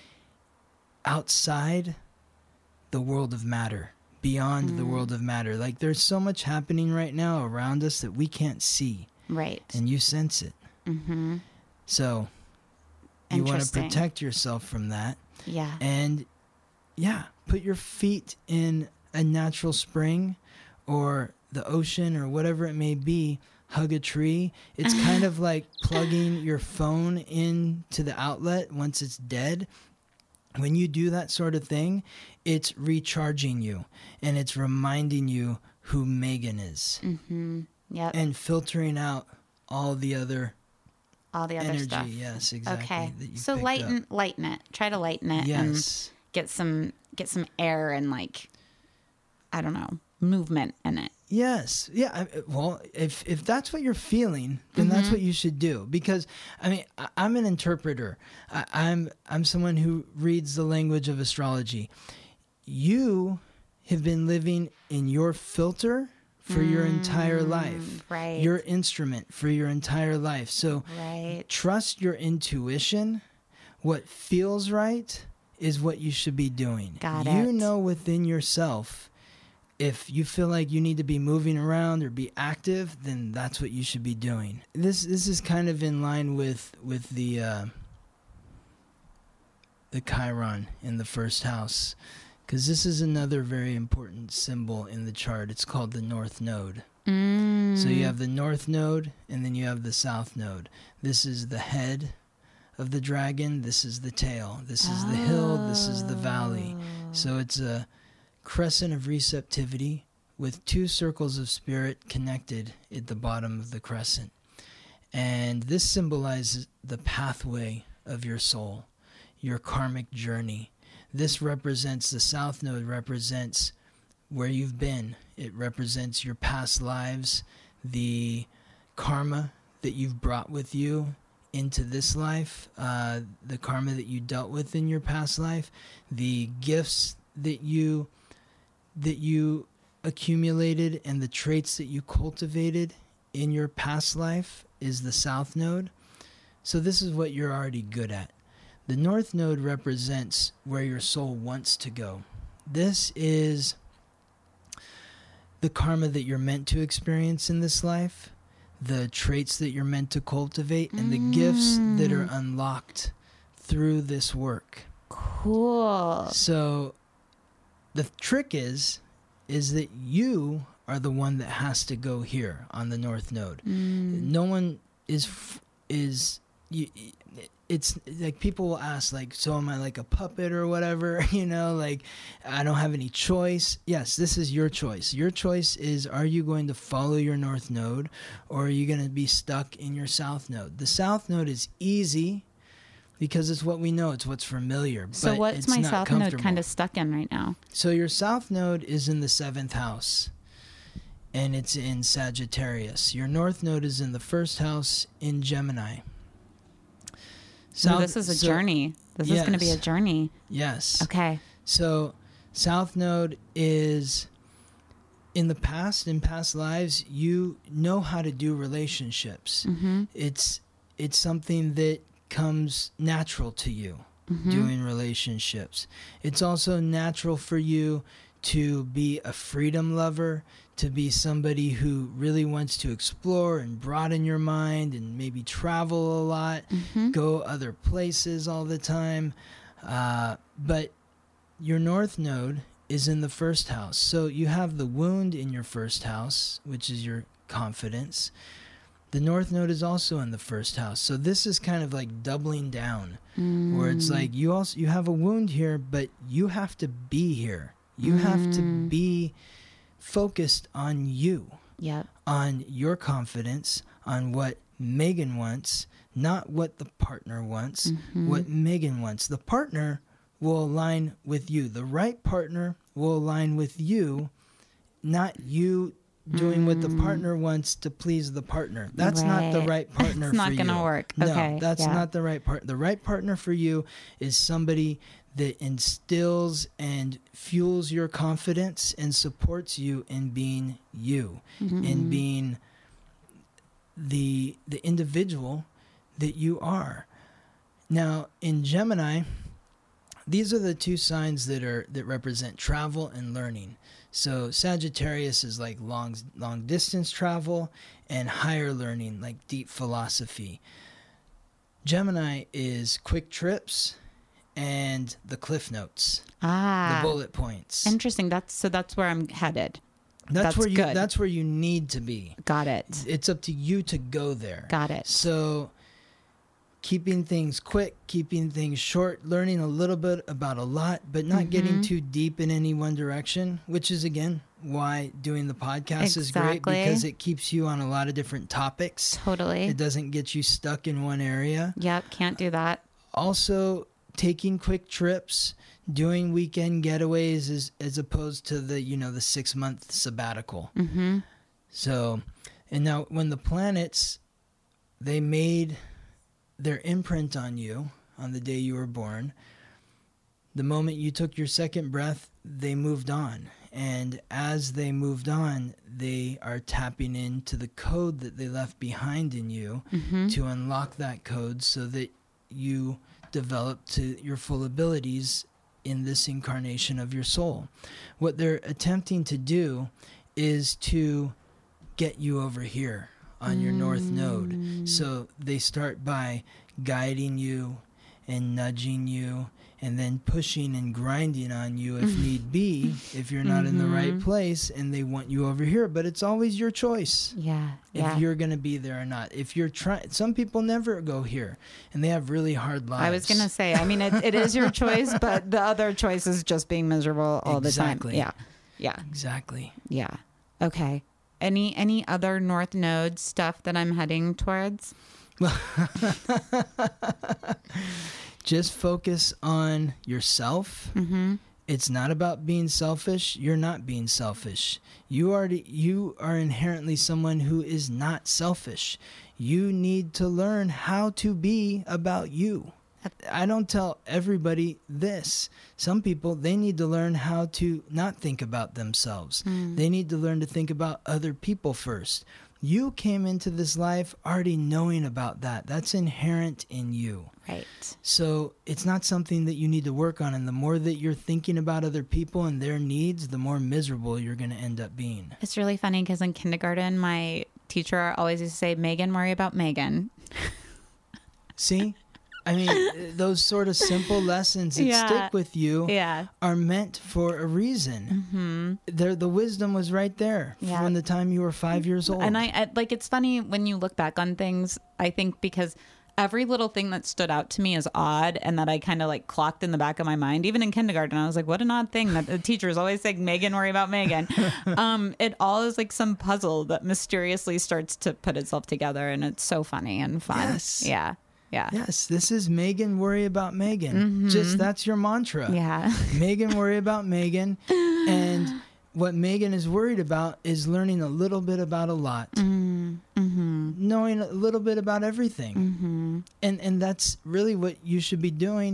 outside the world of matter, beyond the world of matter. Like, there's so much happening right now around us that we can't see.
Right.
And you sense it. So you want to protect yourself from that.
Yeah.
And put your feet in a natural spring or the ocean or whatever it may be. Hug a tree. It's kind of like plugging your phone into the outlet once it's dead. When you do that sort of thing, it's recharging you and it's reminding you who Megan is.
Yep.
And filtering out all the other energy.
Stuff.
Yes, exactly.
Okay.
That you
So
picked up.
lighten it. Try to lighten it
Yes.
and get some air and, like, I don't know, movement in it.
Yes. Yeah. Well, if that's what you're feeling, then that's what you should do. Because, I mean, I'm an interpreter. I'm someone who reads the language of astrology. You have been living in your filter for your entire life.
Right.
Your instrument for your entire life. So
Right.
trust your intuition. What feels right is what you should be doing.
Got
You
it.
know within yourself if you feel like you need to be moving around or be active, then that's what you should be doing. This is kind of in line with the Chiron in the first house, because this is another very important symbol in the chart. It's called the North Node. So you have the North Node, and then you have the South Node. This is the head of the dragon. This is the tail. This is the hill. This is the valley. So it's a crescent of receptivity with two circles of spirit connected at the bottom of the crescent. And this symbolizes the pathway of your soul, your karmic journey. This represents, the South Node represents where you've been. It represents your past lives, the karma that you've brought with you into this life, the karma that you dealt with in your past life, the gifts that you accumulated, and the traits that you cultivated in your past life is the South Node. So this is what you're already good at. The North Node represents where your soul wants to go. This is the karma that you're meant to experience in this life, the traits that you're meant to cultivate, and the gifts that are unlocked through this work.
Cool.
So the trick is that you are the one that has to go here on the North Node. No one it's like, people will ask, like, so am I like a puppet or whatever? You know, like, I don't have any choice. Yes, this is your choice. Your choice is, are you going to follow your North Node, or are you going to be stuck in your South Node? The South Node is easy because it's what we know. It's what's familiar.
So
but
what's
it's
my
not
South Node
comfortable.
kind of stuck in right now?
So your South Node is in the 7th house, and it's in Sagittarius. Your North Node is in the 1st house in Gemini.
This is a journey. This is going to be a journey.
Yes.
Okay.
So South Node is, in the past, in past lives, you know how to do relationships. It's something that comes natural to you, doing relationships. It's also natural for you to be a freedom lover, to be somebody who really wants to explore and broaden your mind and maybe travel a lot, go other places all the time. But your North Node is in the 1st house. So you have the wound in your 1st house, which is your confidence. The North Node is also in the 1st house. So this is kind of like doubling down, where it's like you have a wound here, but you have to be here. You have to be focused on you, on your confidence, on what Megan wants, not what the partner wants, what Megan wants. The partner will align with you. The right partner will align with you, not you doing what the partner wants to please the partner. That's not the right partner for you.
It's not going to work.
No, that's not the right partner. The right partner for you is somebody that instills and fuels your confidence and supports you in being you, in being the individual that you are. Now, in Gemini, these are the two signs that represent travel and learning. So Sagittarius is like long distance travel, and higher learning, like deep philosophy. Gemini is quick trips and the cliff notes, the bullet points.
Interesting. That's where I'm headed.
That's where
good.
That's where you need to be.
Got it.
It's up to you to go there.
Got it.
So keeping things quick, keeping things short, learning a little bit about a lot, but not getting too deep in any one direction, which is, again, why doing the podcast is great, because it keeps you on a lot of different topics.
Totally.
It doesn't get you stuck in one area.
Yep, can't do that.
Also, taking quick trips, doing weekend getaways as opposed to the 6-month sabbatical. So, and now when the planets, they made their imprint on you on the day you were born, the moment you took your second breath, they moved on. And as they moved on, they are tapping into the code that they left behind in you to unlock that code so that you develop to your full abilities in this incarnation of your soul. What they're attempting to do is to get you over here on your north node. So they start by guiding you and nudging you and then pushing and grinding on you if need be, if you're not in the right place and they want you over here. But it's always your choice.
Yeah.
If you're going to be there or not. If you're trying, some people never go here and they have really hard lives.
I was going to say, I mean, it is your choice, but the other choice is just being miserable all the time. Yeah. Yeah.
Exactly.
Yeah. Okay. Any other North Node stuff that I'm heading towards?
Just focus on yourself. It's not about being selfish. You're not being selfish. You are inherently someone who is not selfish. You need to learn how to be about you. I don't tell everybody this. Some people, they need to learn how to not think about themselves. They need to learn to think about other people first. You came into this life already knowing about that. That's inherent in you.
Right.
So it's not something that you need to work on. And the more that you're thinking about other people and their needs, the more miserable you're going to end up being.
It's really funny because in kindergarten, my teacher always used to say, Megan, worry about Megan.
See? I mean, those sort of simple lessons that stick with you are meant for a reason. The wisdom was right there from the time you were 5 years old.
And I like, it's funny when you look back on things, I think because every little thing that stood out to me as odd and that I kind of like clocked in the back of my mind, even in kindergarten, I was like, what an odd thing that the teacher is always saying, Megan, worry about Megan. It all is like some puzzle that mysteriously starts to put itself together. And it's so funny and fun.
Yes.
Yeah. Yeah.
Yes, this is Megan, worry about Megan. Just that's your mantra.
Yeah.
Megan, worry about Megan. And what Megan is worried about is learning a little bit about a lot. Knowing a little bit about everything. And that's really what you should be doing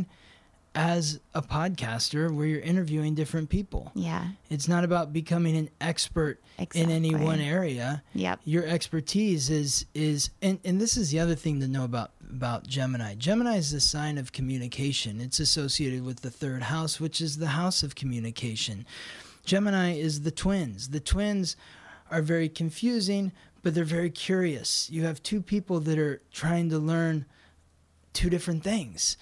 as a podcaster where you're interviewing different people.
Yeah.
It's not about becoming an expert in any one area.
Yep.
Your expertise is and this is the other thing to know about Gemini. Gemini is the sign of communication. It's associated with the third house, which is the house of communication. Gemini is the twins. The twins are very confusing, but they're very curious. You have two people that are trying to learn two different things.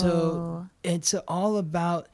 So it's all about,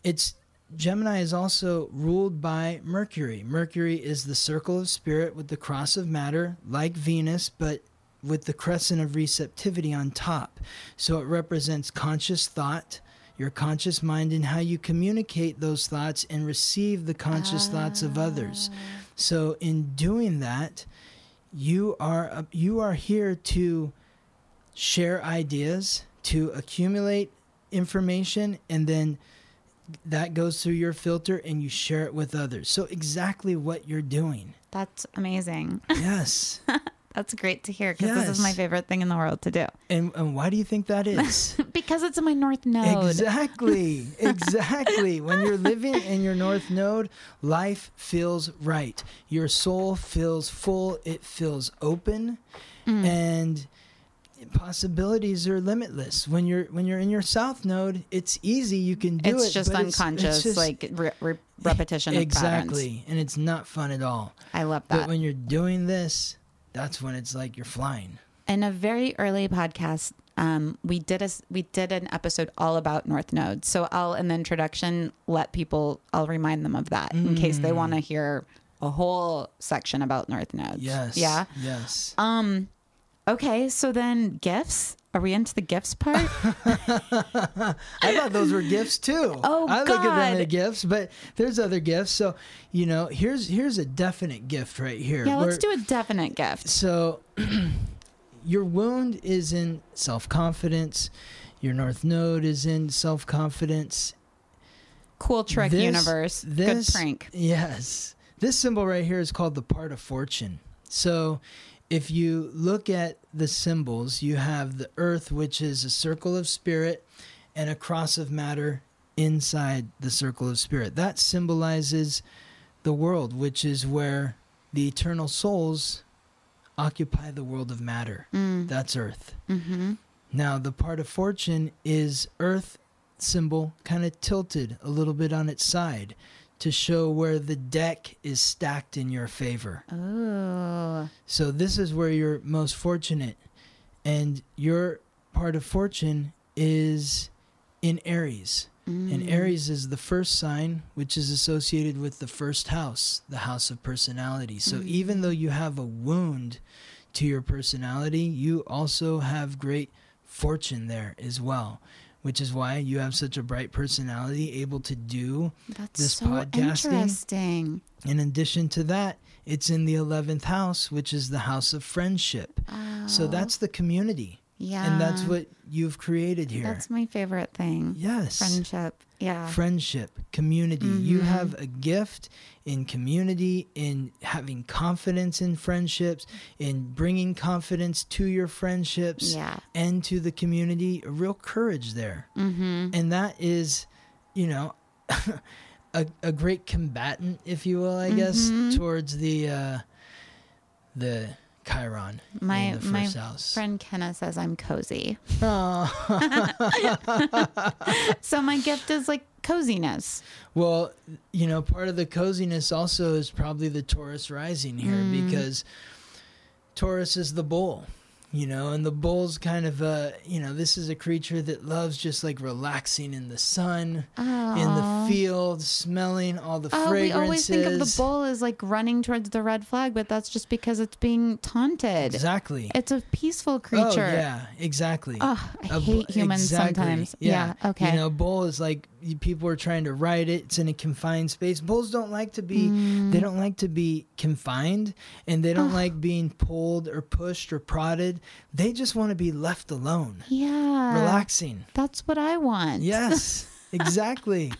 Gemini is also ruled by Mercury. Mercury is the circle of spirit with the cross of matter, like Venus, but with the crescent of receptivity on top. So it represents conscious thought, your conscious mind, and how you communicate those thoughts and receive the conscious thoughts of others. So in doing that, you are here to share ideas, to accumulate information, and then that goes through your filter and you share it with others. So exactly what you're doing.
That's amazing.
Yes.
That's great to hear because this is my favorite thing in the world to do.
And why do you think that is?
Because it's in my North Node.
Exactly. Exactly. When you're living in your North Node, life feels right. Your soul feels full. It feels open. And possibilities are limitless. When you're in your South Node, it's easy. You can do it.
It's just unconscious, it's just, like repetition of
exactly.
patterns.
And it's not fun at all.
I love that.
But when you're doing this, that's when it's like you're flying.
In a very early podcast, we did an episode all about North Node. So I'll, in the introduction, I'll remind them of that in case they want to hear a whole section about North Nodes.
Yes.
Yeah.
Yes.
Okay. So then gifts. Are we into the gifts part?
I thought those were gifts too.
Oh,
I look at them
God.
as gifts, but there's other gifts. So, here's a definite gift right here.
Yeah, let's do a definite gift.
So, your wound is in self-confidence. Your North Node is in self-confidence.
Cool trick, universe. Good prank.
Yes. This symbol right here is called the part of fortune. So, if you look at the symbols, you have the earth, which is a circle of spirit, and a cross of matter inside the circle of spirit. That symbolizes the world, which is where the eternal souls occupy the world of matter. That's earth. Now, the part of fortune is earth symbol kind of tilted a little bit on its side to show where the deck is stacked in your favor.
Oh.
So this is where you're most fortunate. And your part of fortune is in Aries. And Aries is the first sign, which is associated with the first house, the house of personality. So even though you have a wound to your personality, you also have great fortune there as well, which is why you have such a bright personality, able to do this
so
podcasting.
Interesting.
In addition to that, it's in the 11th house, which is the house of friendship.
Oh.
So that's the community.
Yeah.
And that's what you've created here.
That's my favorite thing.
Yes.
Friendship. Yeah.
Friendship, community. You have a gift in community, in having confidence in friendships, in bringing confidence to your friendships and to the community. A real courage there. And that is, you know, a great combatant, if you will, I guess, towards the Chiron in the first house.
Friend Kenna says I'm cozy.
Oh.
So my gift is like coziness.
Well, you know, part of the coziness also is probably the Taurus rising here, because Taurus is the bull, you know, and the bull's kind of you know, this is a creature that loves just like relaxing in the sun, in the field, smelling all the fragrances.
We always think of the bull as like running towards the red flag, but that's just because it's being taunted.
Exactly.
It's a peaceful creature.
Oh, yeah, exactly.
Oh, I hate humans sometimes. Yeah. Okay.
You know, bull is like, people are trying to ride it. It's in a confined space. Bulls don't like to be, they don't like to be confined, and they don't like being pulled or pushed or prodded. They just want to be left alone.
Yeah.
Relaxing.
That's what I want.
Yes, exactly.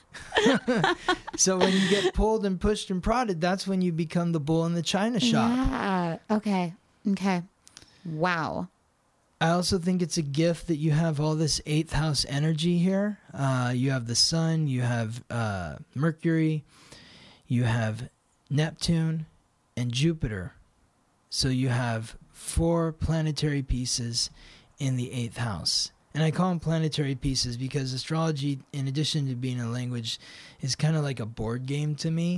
So when you get pulled and pushed and prodded, that's when you become the bull in the china shop.
Yeah. Okay. Wow.
I also think it's a gift that you have all this 8th house energy here. You have the sun, you have Mercury, you have Neptune, and Jupiter. So you have 4 planetary pieces in the 8th house. And I call them planetary pieces because astrology, in addition to being a language, is kind of like a board game to me.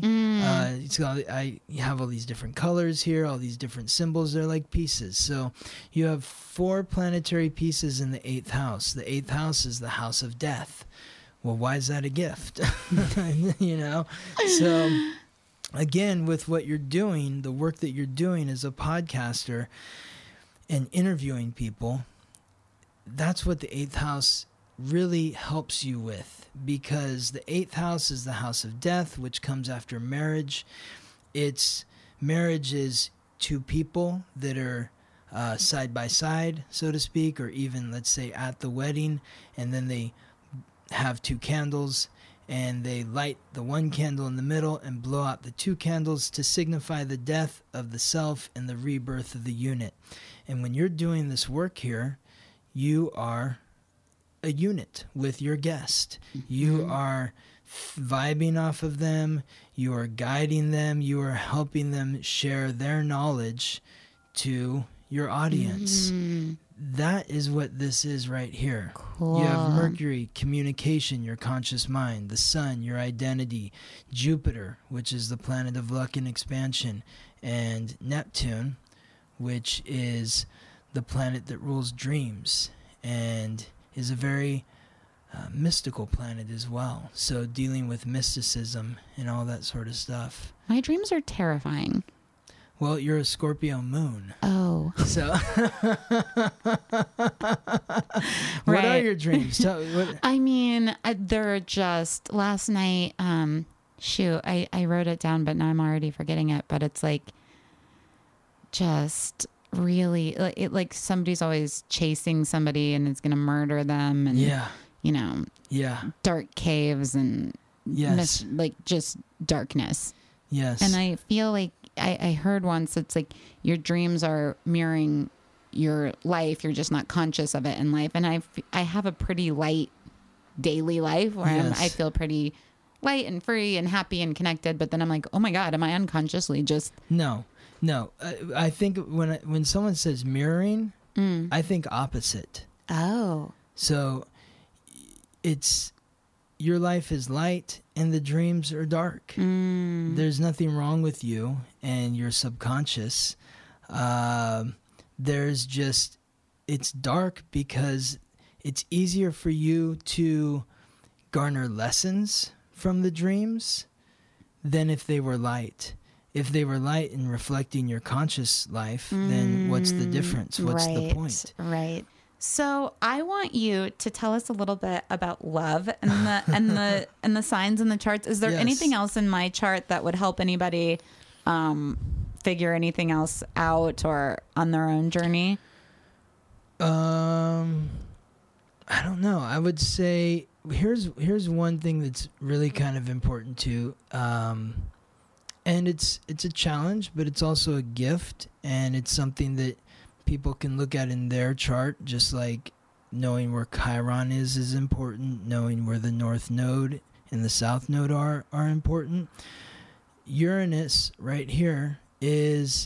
I have all these different colors here, all these different symbols. They're like pieces. So you have 4 planetary pieces in the 8th house. The 8th house is the house of death. Well, why is that a gift? You know? So again, with what you're doing, the work that you're doing as a podcaster and interviewing people, that's what the 8th house really helps you with, because the 8th house is the house of death, which comes after marriage. Marriage is 2 people that are side by side, so to speak, or even, let's say, at the wedding, and then they have 2 candles, and they light the 1 candle in the middle and blow out the 2 candles to signify the death of the self and the rebirth of the unit. And when you're doing this work here, you are a unit with your guest. You are vibing off of them. You are guiding them. You are helping them share their knowledge to your audience. That is what this is right here.
Cool.
You have Mercury, communication, your conscious mind. The sun, your identity. Jupiter, which is the planet of luck and expansion. And Neptune, which is the planet that rules dreams and is a very mystical planet as well. So dealing with mysticism and all that sort of stuff.
My dreams are terrifying.
Well, you're a Scorpio moon.
Oh.
So what are your dreams?
I mean, they're just, last night, I wrote it down, but now I'm already forgetting it, but it's like just really like somebody's always chasing somebody and it's gonna murder them, and you know, dark caves and like just darkness. And I feel like I heard once, it's like your dreams are mirroring your life, you're just not conscious of it in life. And I have a pretty light daily life where I feel pretty light and free and happy and connected, but then I'm like, oh my God, am I unconsciously just
No, I think when someone says mirroring, I think opposite.
Oh.
So it's your life is light and the dreams are dark. There's nothing wrong with you and your subconscious. There's just, it's dark because it's easier for you to garner lessons from the dreams than if they were light. If they were light and reflecting your conscious life, then what's the difference? What's the point?
Right. So I want you to tell us a little bit about love and the signs and the charts. Is there
Yes.
anything else in my chart that would help anybody figure anything else out or on their own journey?
I don't know. I would say here's one thing that's really kind of important too. And it's a challenge, but it's also a gift, and it's something that people can look at in their chart, just like knowing where Chiron is important, knowing where the North Node and the South Node are important. Uranus right here it's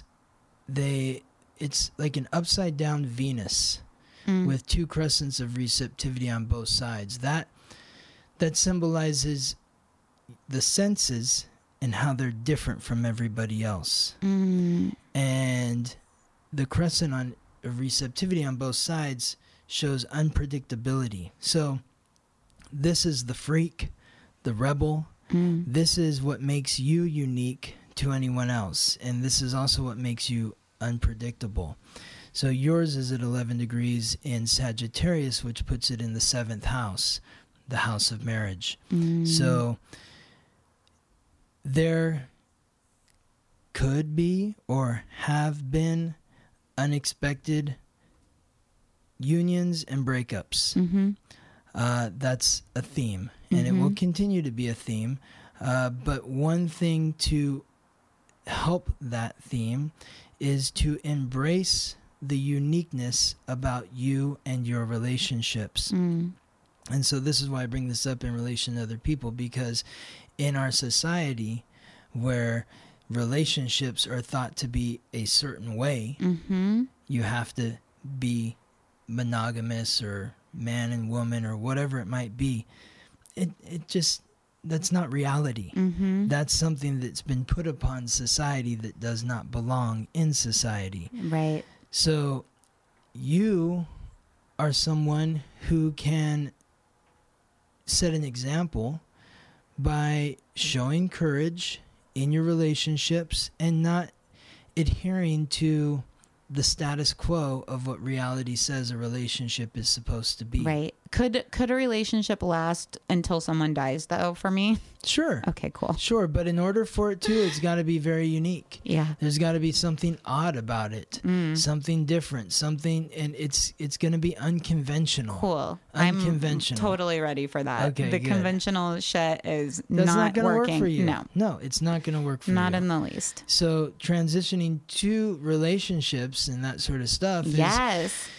like an upside down Venus with two crescents of receptivity on both sides. That symbolizes the senses and how they're different from everybody else. And the crescent of receptivity on both sides shows unpredictability. So this is the freak, the rebel. This is what makes you unique to anyone else. And this is also what makes you unpredictable. So yours is at 11 degrees in Sagittarius, which puts it in the 7th house, the house of marriage. So there could be or have been unexpected unions and breakups. That's a theme, and it will continue to be a theme. But one thing to help that theme is to embrace the uniqueness about you and your relationships. And so this is why I bring this up in relation to other people, because in our society where relationships are thought to be a certain way, you have to be monogamous or man and woman or whatever it might be. It just, that's not reality. That's something that's been put upon society that does not belong in society.
Right.
So you are someone who can set an example by showing courage in your relationships and not adhering to the status quo of what reality says a relationship is supposed to be.
Right. Could a relationship last until someone dies, though, for me?
Sure.
Okay, cool.
Sure, but in order for it to, it's got to be very unique.
Yeah.
There's got to be something odd about it, something different, something, and it's going to be unconventional.
Cool.
Unconventional.
I'm totally ready for that.
Okay,
the
good.
conventional shit is
That's not going to work
working.
for you.
No,
it's not going to work for you.
not in the least.
So transitioning to relationships and that sort of stuff is,
Yes.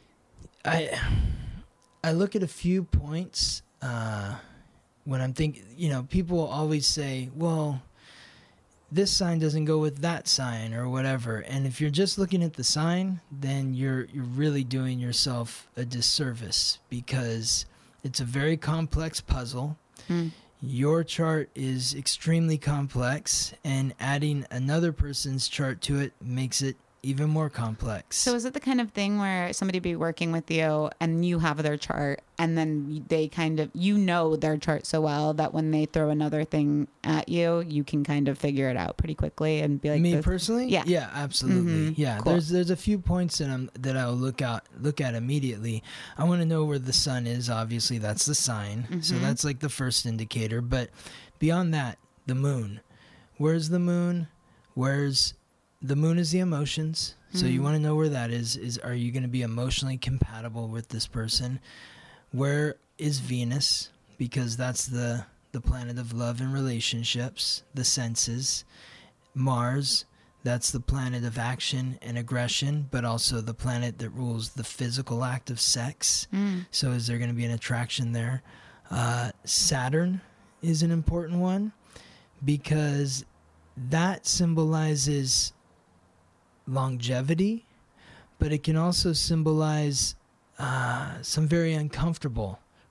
I look at a few points when I'm thinking, people always say, well, this sign doesn't go with that sign or whatever. And if you're just looking at the sign, then you're really doing yourself a disservice, because it's a very complex puzzle. Your chart is extremely complex, and adding another person's chart to it makes it even more complex.
So is it the kind of thing where somebody be working with you and you have their chart, and then they kind of, their chart so well that when they throw another thing at you, you can kind of figure it out pretty quickly and be like,
me personally?
Yeah.
Yeah, absolutely. Yeah.
Cool.
There's a few points that I'll look at immediately. I want to know where the sun is. Obviously, that's the sign. So that's like the first indicator. But beyond that, the moon. Where's the moon? The moon is the emotions. So you want to know where that is are you going to be emotionally compatible with this person? Where is Venus? Because that's the planet of love and relationships, the senses. Mars, that's the planet of action and aggression, but also the planet that rules the physical act of sex. So is there going to be an attraction there? Saturn is an important one, because that symbolizes longevity, but it can also symbolize some very uncomfortable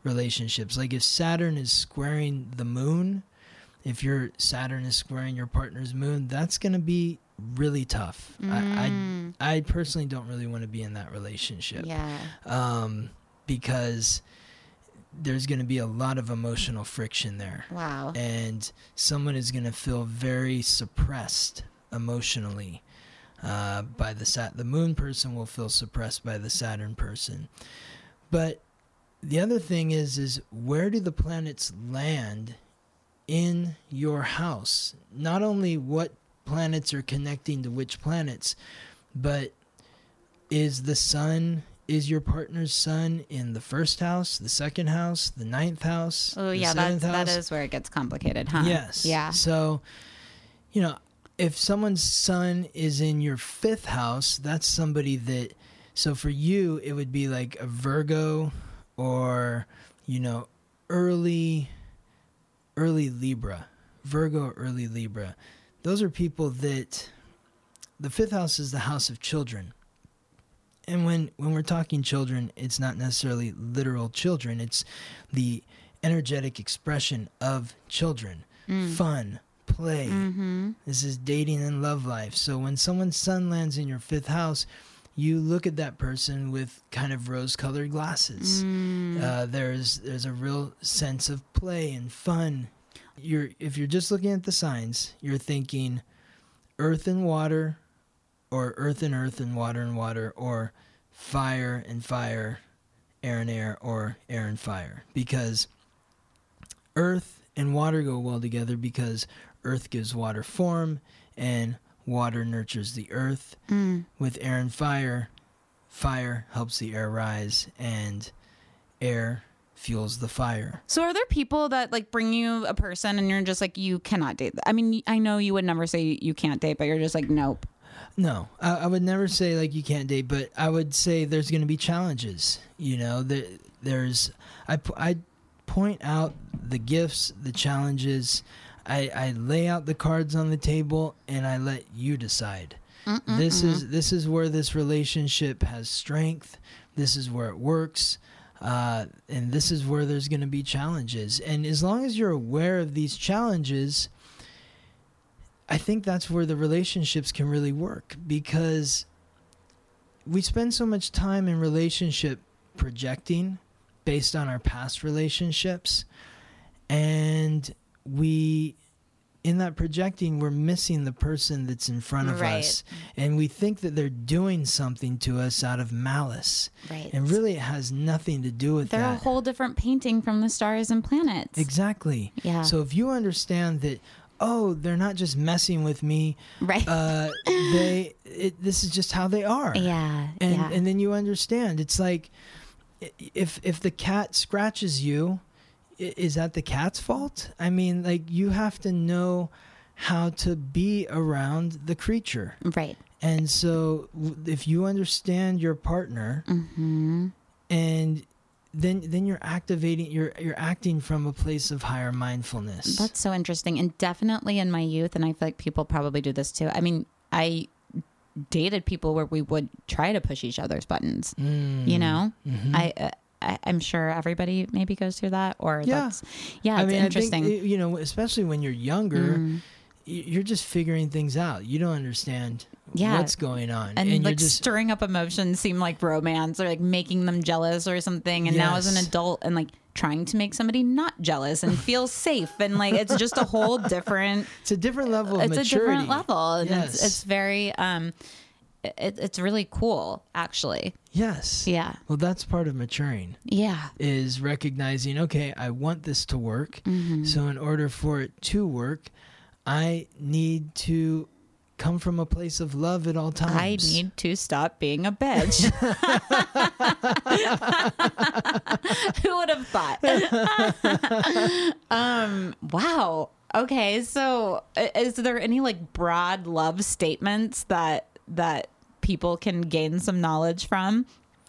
relationships. Like if Saturn is squaring the moon, if your Saturn is squaring your partner's moon, that's going to be really tough. I personally don't really want to be in that relationship.
Yeah.
Because there's going to be a lot of emotional friction there.
Wow.
And someone is going to feel very suppressed emotionally by the moon person will feel suppressed by the Saturn person. But the other thing is where do the planets land in your house? Not only what planets are connecting to which planets, but is your partner's sun in the first house, the second house, the ninth house?
Oh, yeah, that is where it gets complicated, huh?
Yes.
Yeah.
So, if someone's sun is in your fifth house, that's somebody that, so for you, it would be like a Virgo or, early Libra. Virgo or early Libra. Those are people that, the fifth house is the house of children. And when we're talking children, it's not necessarily literal children. It's the energetic expression of children. Fun, play. This is dating and love life. So when someone's sun lands in your fifth house, you look at that person with kind of rose-colored glasses. There's a real sense of play and fun. If you're just looking at the signs, you're thinking earth and water, or earth and water, or fire and fire, air and air, or air and fire. Because earth and water go well together because earth gives water form and water nurtures the earth. With air and fire, fire helps the air rise and air fuels the fire.
So are there people that like bring you a person and you're just like, you cannot date? I mean, I know you would never say you can't date, but you're just like, nope.
No, I would never say like you can't date, but I would say there's going to be challenges. I point out the gifts, the challenges. I lay out the cards on the table and I let you decide. This is where this relationship has strength. This is where it works. And this is where there's going to be challenges. And as long as you're aware of these challenges, I think that's where the relationships can really work, because we spend so much time in relationship projecting based on our past relationships, and in that projecting, we're missing the person that's in front of us, and we think that they're doing something to us out of malice.
Right.
And really it has nothing to do with that.
They're a whole different painting from the stars and planets.
Exactly.
Yeah.
So if you understand that, they're not just messing with me.
Right.
This is just how they are.
Yeah.
And then you understand. It's like if the cat scratches you, is that the cat's fault? I mean, like, you have to know how to be around the creature.
Right.
And so if you understand your partner, and then you're acting from a place of higher mindfulness.
That's so interesting. And definitely in my youth, and I feel like people probably do this too. I mean, I dated people where we would try to push each other's buttons, I'm sure everybody maybe goes through that, or it's interesting.
I think, especially when you're younger, you're just figuring things out. You don't understand what's going on.
And
you're
like
just
stirring up emotions seem like romance, or like making them jealous or something. And now as an adult and like trying to make somebody not jealous and feel safe. And like, it's just a whole different,
it's a different level of maturity.
It's a different level. And
yes.
it's very, it's really cool, actually.
Yes.
Yeah.
Well, that's part of maturing.
Yeah.
Is recognizing, okay, I want this to work. So in order for it to work, I need to come from a place of love at all times.
I need to stop being a bitch. Who would have thought? Wow. Okay. So is there any like broad love statements that people can gain some knowledge from?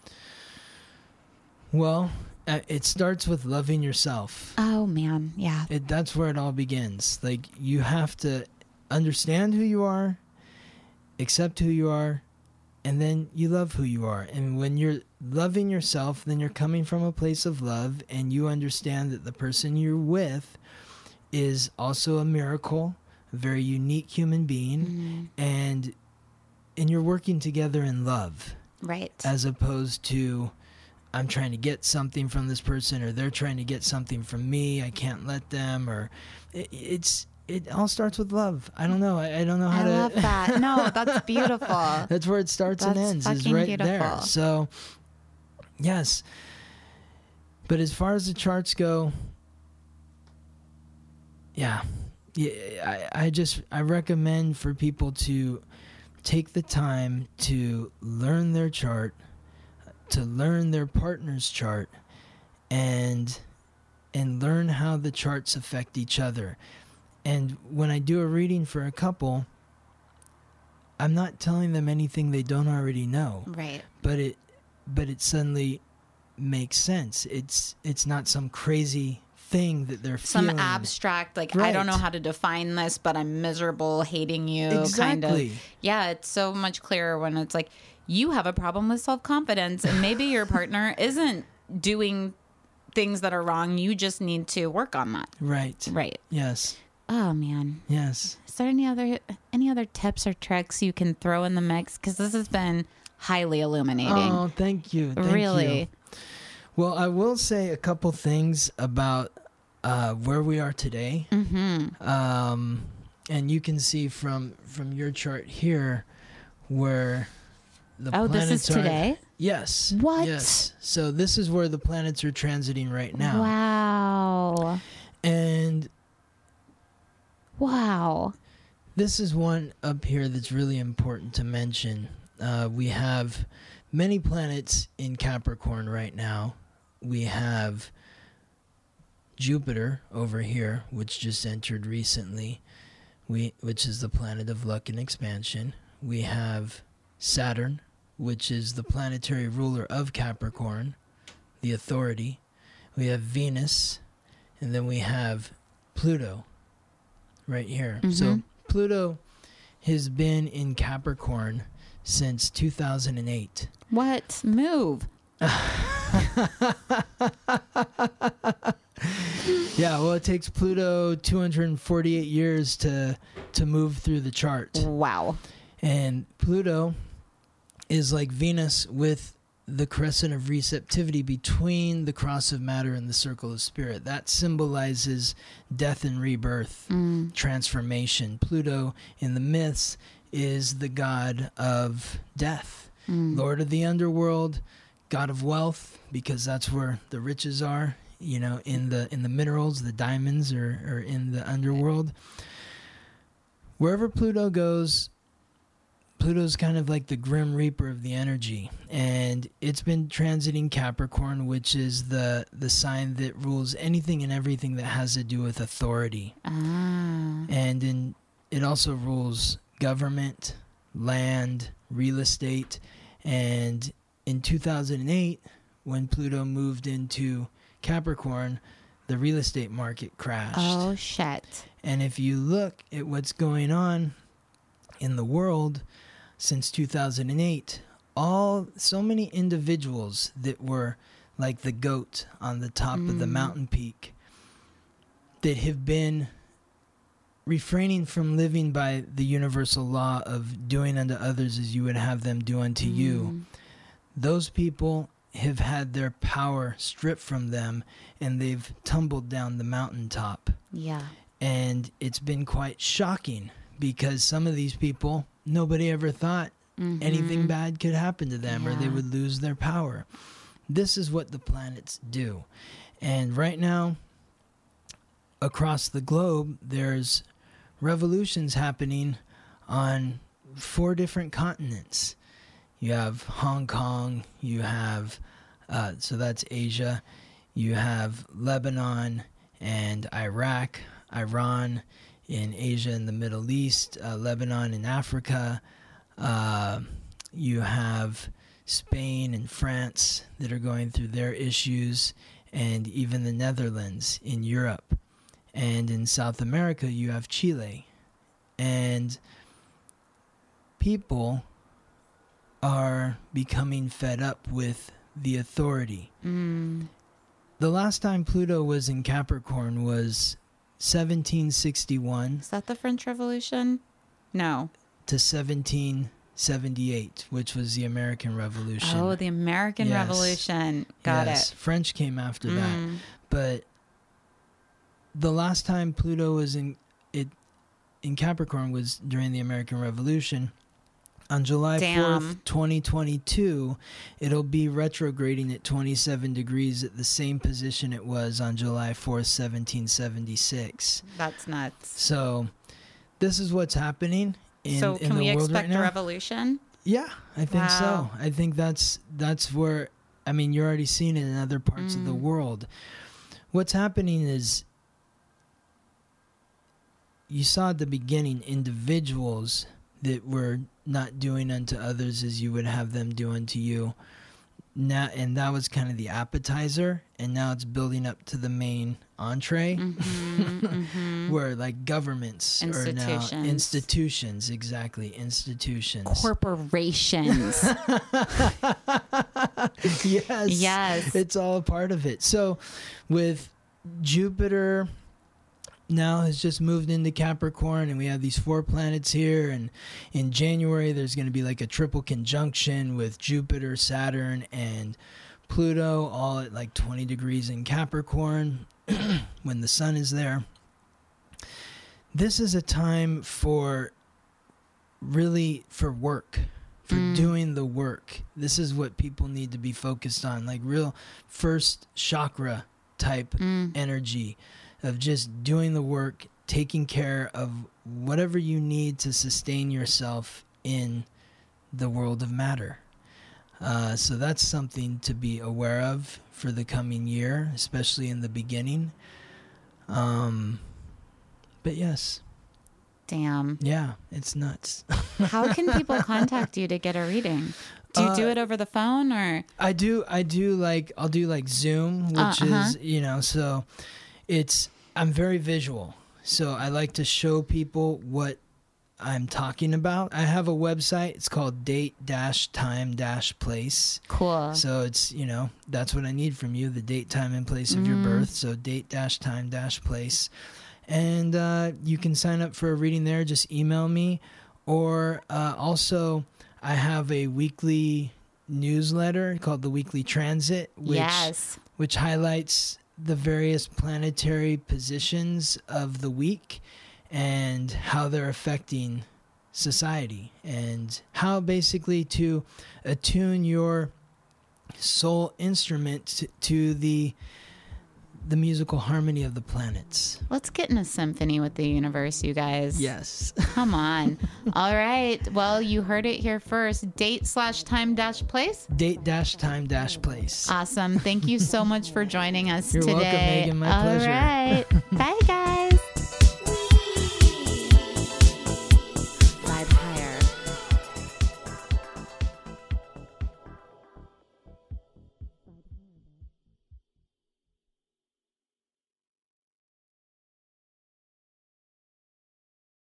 Well, it starts with loving yourself.
Oh man. Yeah.
That's where it all begins. Like, you have to understand who you are, accept who you are, and then you love who you are. And when you're loving yourself, then you're coming from a place of love, and you understand that the person you're with is also a miracle, a very unique human being, and you're working together in love.
Right.
As opposed to, I'm trying to get something from this person, or they're trying to get something from me. I can't let them, or it all starts with love. I don't know. I don't know how to.
I love that. No, that's beautiful.
That's where it starts and
That's
ends, is
fucking
right
beautiful.
there. So, yes. But as far as the charts go, yeah, I recommend for people to take the time to learn their chart, to learn their partner's chart, and learn how the charts affect each other. And when I do a reading for a couple, I'm not telling them anything they don't already know.
Right.
But it suddenly makes sense. It's not some crazy thing that they're
Some
feeling.
abstract, like, I
Right.
don't know how to define this, but I'm miserable, hating you, kind
Exactly.
of. Yeah, it's so much clearer when it's like, you have a problem with self-confidence, and maybe your partner isn't doing things that are wrong. You just need to work on that.
Right.
Right.
Yes.
Oh, man.
Yes.
Is there any other tips or tricks you can throw in the mix? Because this has been highly illuminating.
Oh, thank you. Thank
Really.
you. Well, I will say a couple things about where we are today.
Mm-hmm.
And you can see from your chart here where the
Oh,
planets
this is
are.
today?
Yes.
What?
Yes. So this is where the planets are transiting right now.
Wow.
And
Wow.
this is one up here that's really important to mention. We have many planets in Capricorn right now. We have Jupiter over here, which just entered recently, which is the planet of luck and expansion. We have Saturn, which is the planetary ruler of Capricorn, the authority. We have Venus, and then we have Pluto right here. So Pluto has been in Capricorn since 2008.
What? Move.
Yeah, well, it takes Pluto 248 years to move through the chart.
Wow.
And Pluto is like Venus with the crescent of receptivity between the cross of matter and the circle of spirit. That symbolizes death and rebirth, transformation. Pluto in the myths is the god of death, lord of the underworld, god of wealth, because that's where the riches are. You know, in the minerals, the diamonds are in the underworld. Wherever Pluto goes, Pluto's kind of like the grim reaper of the energy, and it's been transiting Capricorn, which is the sign that rules anything and everything that has to do with authority. And it also rules government, land, real estate. And in 2008, when Pluto moved into Capricorn, the real estate market crashed.
Oh, shit.
And if you look at what's going on in the world since 2008, so many individuals that were like the goat on the top of the mountain peak that have been refraining from living by the universal law of doing unto others as you would have them do unto you. Those people have had their power stripped from them, and they've tumbled down the mountaintop.
Yeah.
And it's been quite shocking, because some of these people, nobody ever thought anything bad could happen to them, or they would lose their power. This is what the planets do. And right now, across the globe, there's revolutions happening on 4 different continents. You have Hong Kong, you have, so that's Asia, you have Lebanon and Iraq, Iran in Asia and the Middle East, Lebanon in Africa. You have Spain and France that are going through their issues, and even the Netherlands in Europe. And in South America, you have Chile. And people are becoming fed up with the authority. The last time Pluto was in Capricorn was 1761
Is that the French Revolution? No.
to 1778, which was the American Revolution.
Oh, the American
Yes.
Revolution. Got
Yes,
it.
French came after that. But the last time Pluto was in Capricorn was during the American Revolution. On July
Damn.
4th, 2022, it'll be retrograding at 27 degrees at the same position it was on July 4th, 1776.
That's nuts.
So this is what's happening in
So can
the
we
world right
expect a
now.
revolution?
Yeah, I think so.
Wow.
I think that's where, I mean, you're already seeing it in other parts of the world. What's happening is, you saw at the beginning individuals that were not doing unto others as you would have them do unto you. Now, and that was kind of the appetizer, and now it's building up to the main entree, where like governments are now
Institutions.
institutions, exactly, institutions.
Corporations.
Yes.
Yes.
It's all a part of it. So with Jupiter now has just moved into Capricorn, and we have these 4 planets here, and in January there's going to be like a triple conjunction with Jupiter, Saturn, and Pluto, all at like 20 degrees in Capricorn when the sun is there. This is a time for work, for doing the work. This is what people need to be focused on, like real first chakra type energy of just doing the work, taking care of whatever you need to sustain yourself in the world of matter. So that's something to be aware of for the coming year, especially in the beginning. But yes,
Damn.
yeah, it's nuts.
How can people contact you to get a reading? Do you do it over the phone or?
I'll do like Zoom, which is, so I'm very visual. So I like to show people what I'm talking about. I have a website. It's called date-time-place.
Cool.
So it's, that's what I need from you, the date, time, and place of your birth. So date-time-place. And you can sign up for a reading there. Just email me. Or also, I have a weekly newsletter called The Weekly Transit, which highlights the various planetary positions of the week and how they're affecting society, and how basically to attune your soul instrument to the musical harmony of the planets.
Let's get in a symphony with the universe, you guys.
Yes.
Come on. All right. Well, you heard it here first. Date/time-place?
Date-time-place.
Awesome. Thank you so much for joining us
You're
today.
welcome, Megan. My pleasure.
All right. Bye, guys.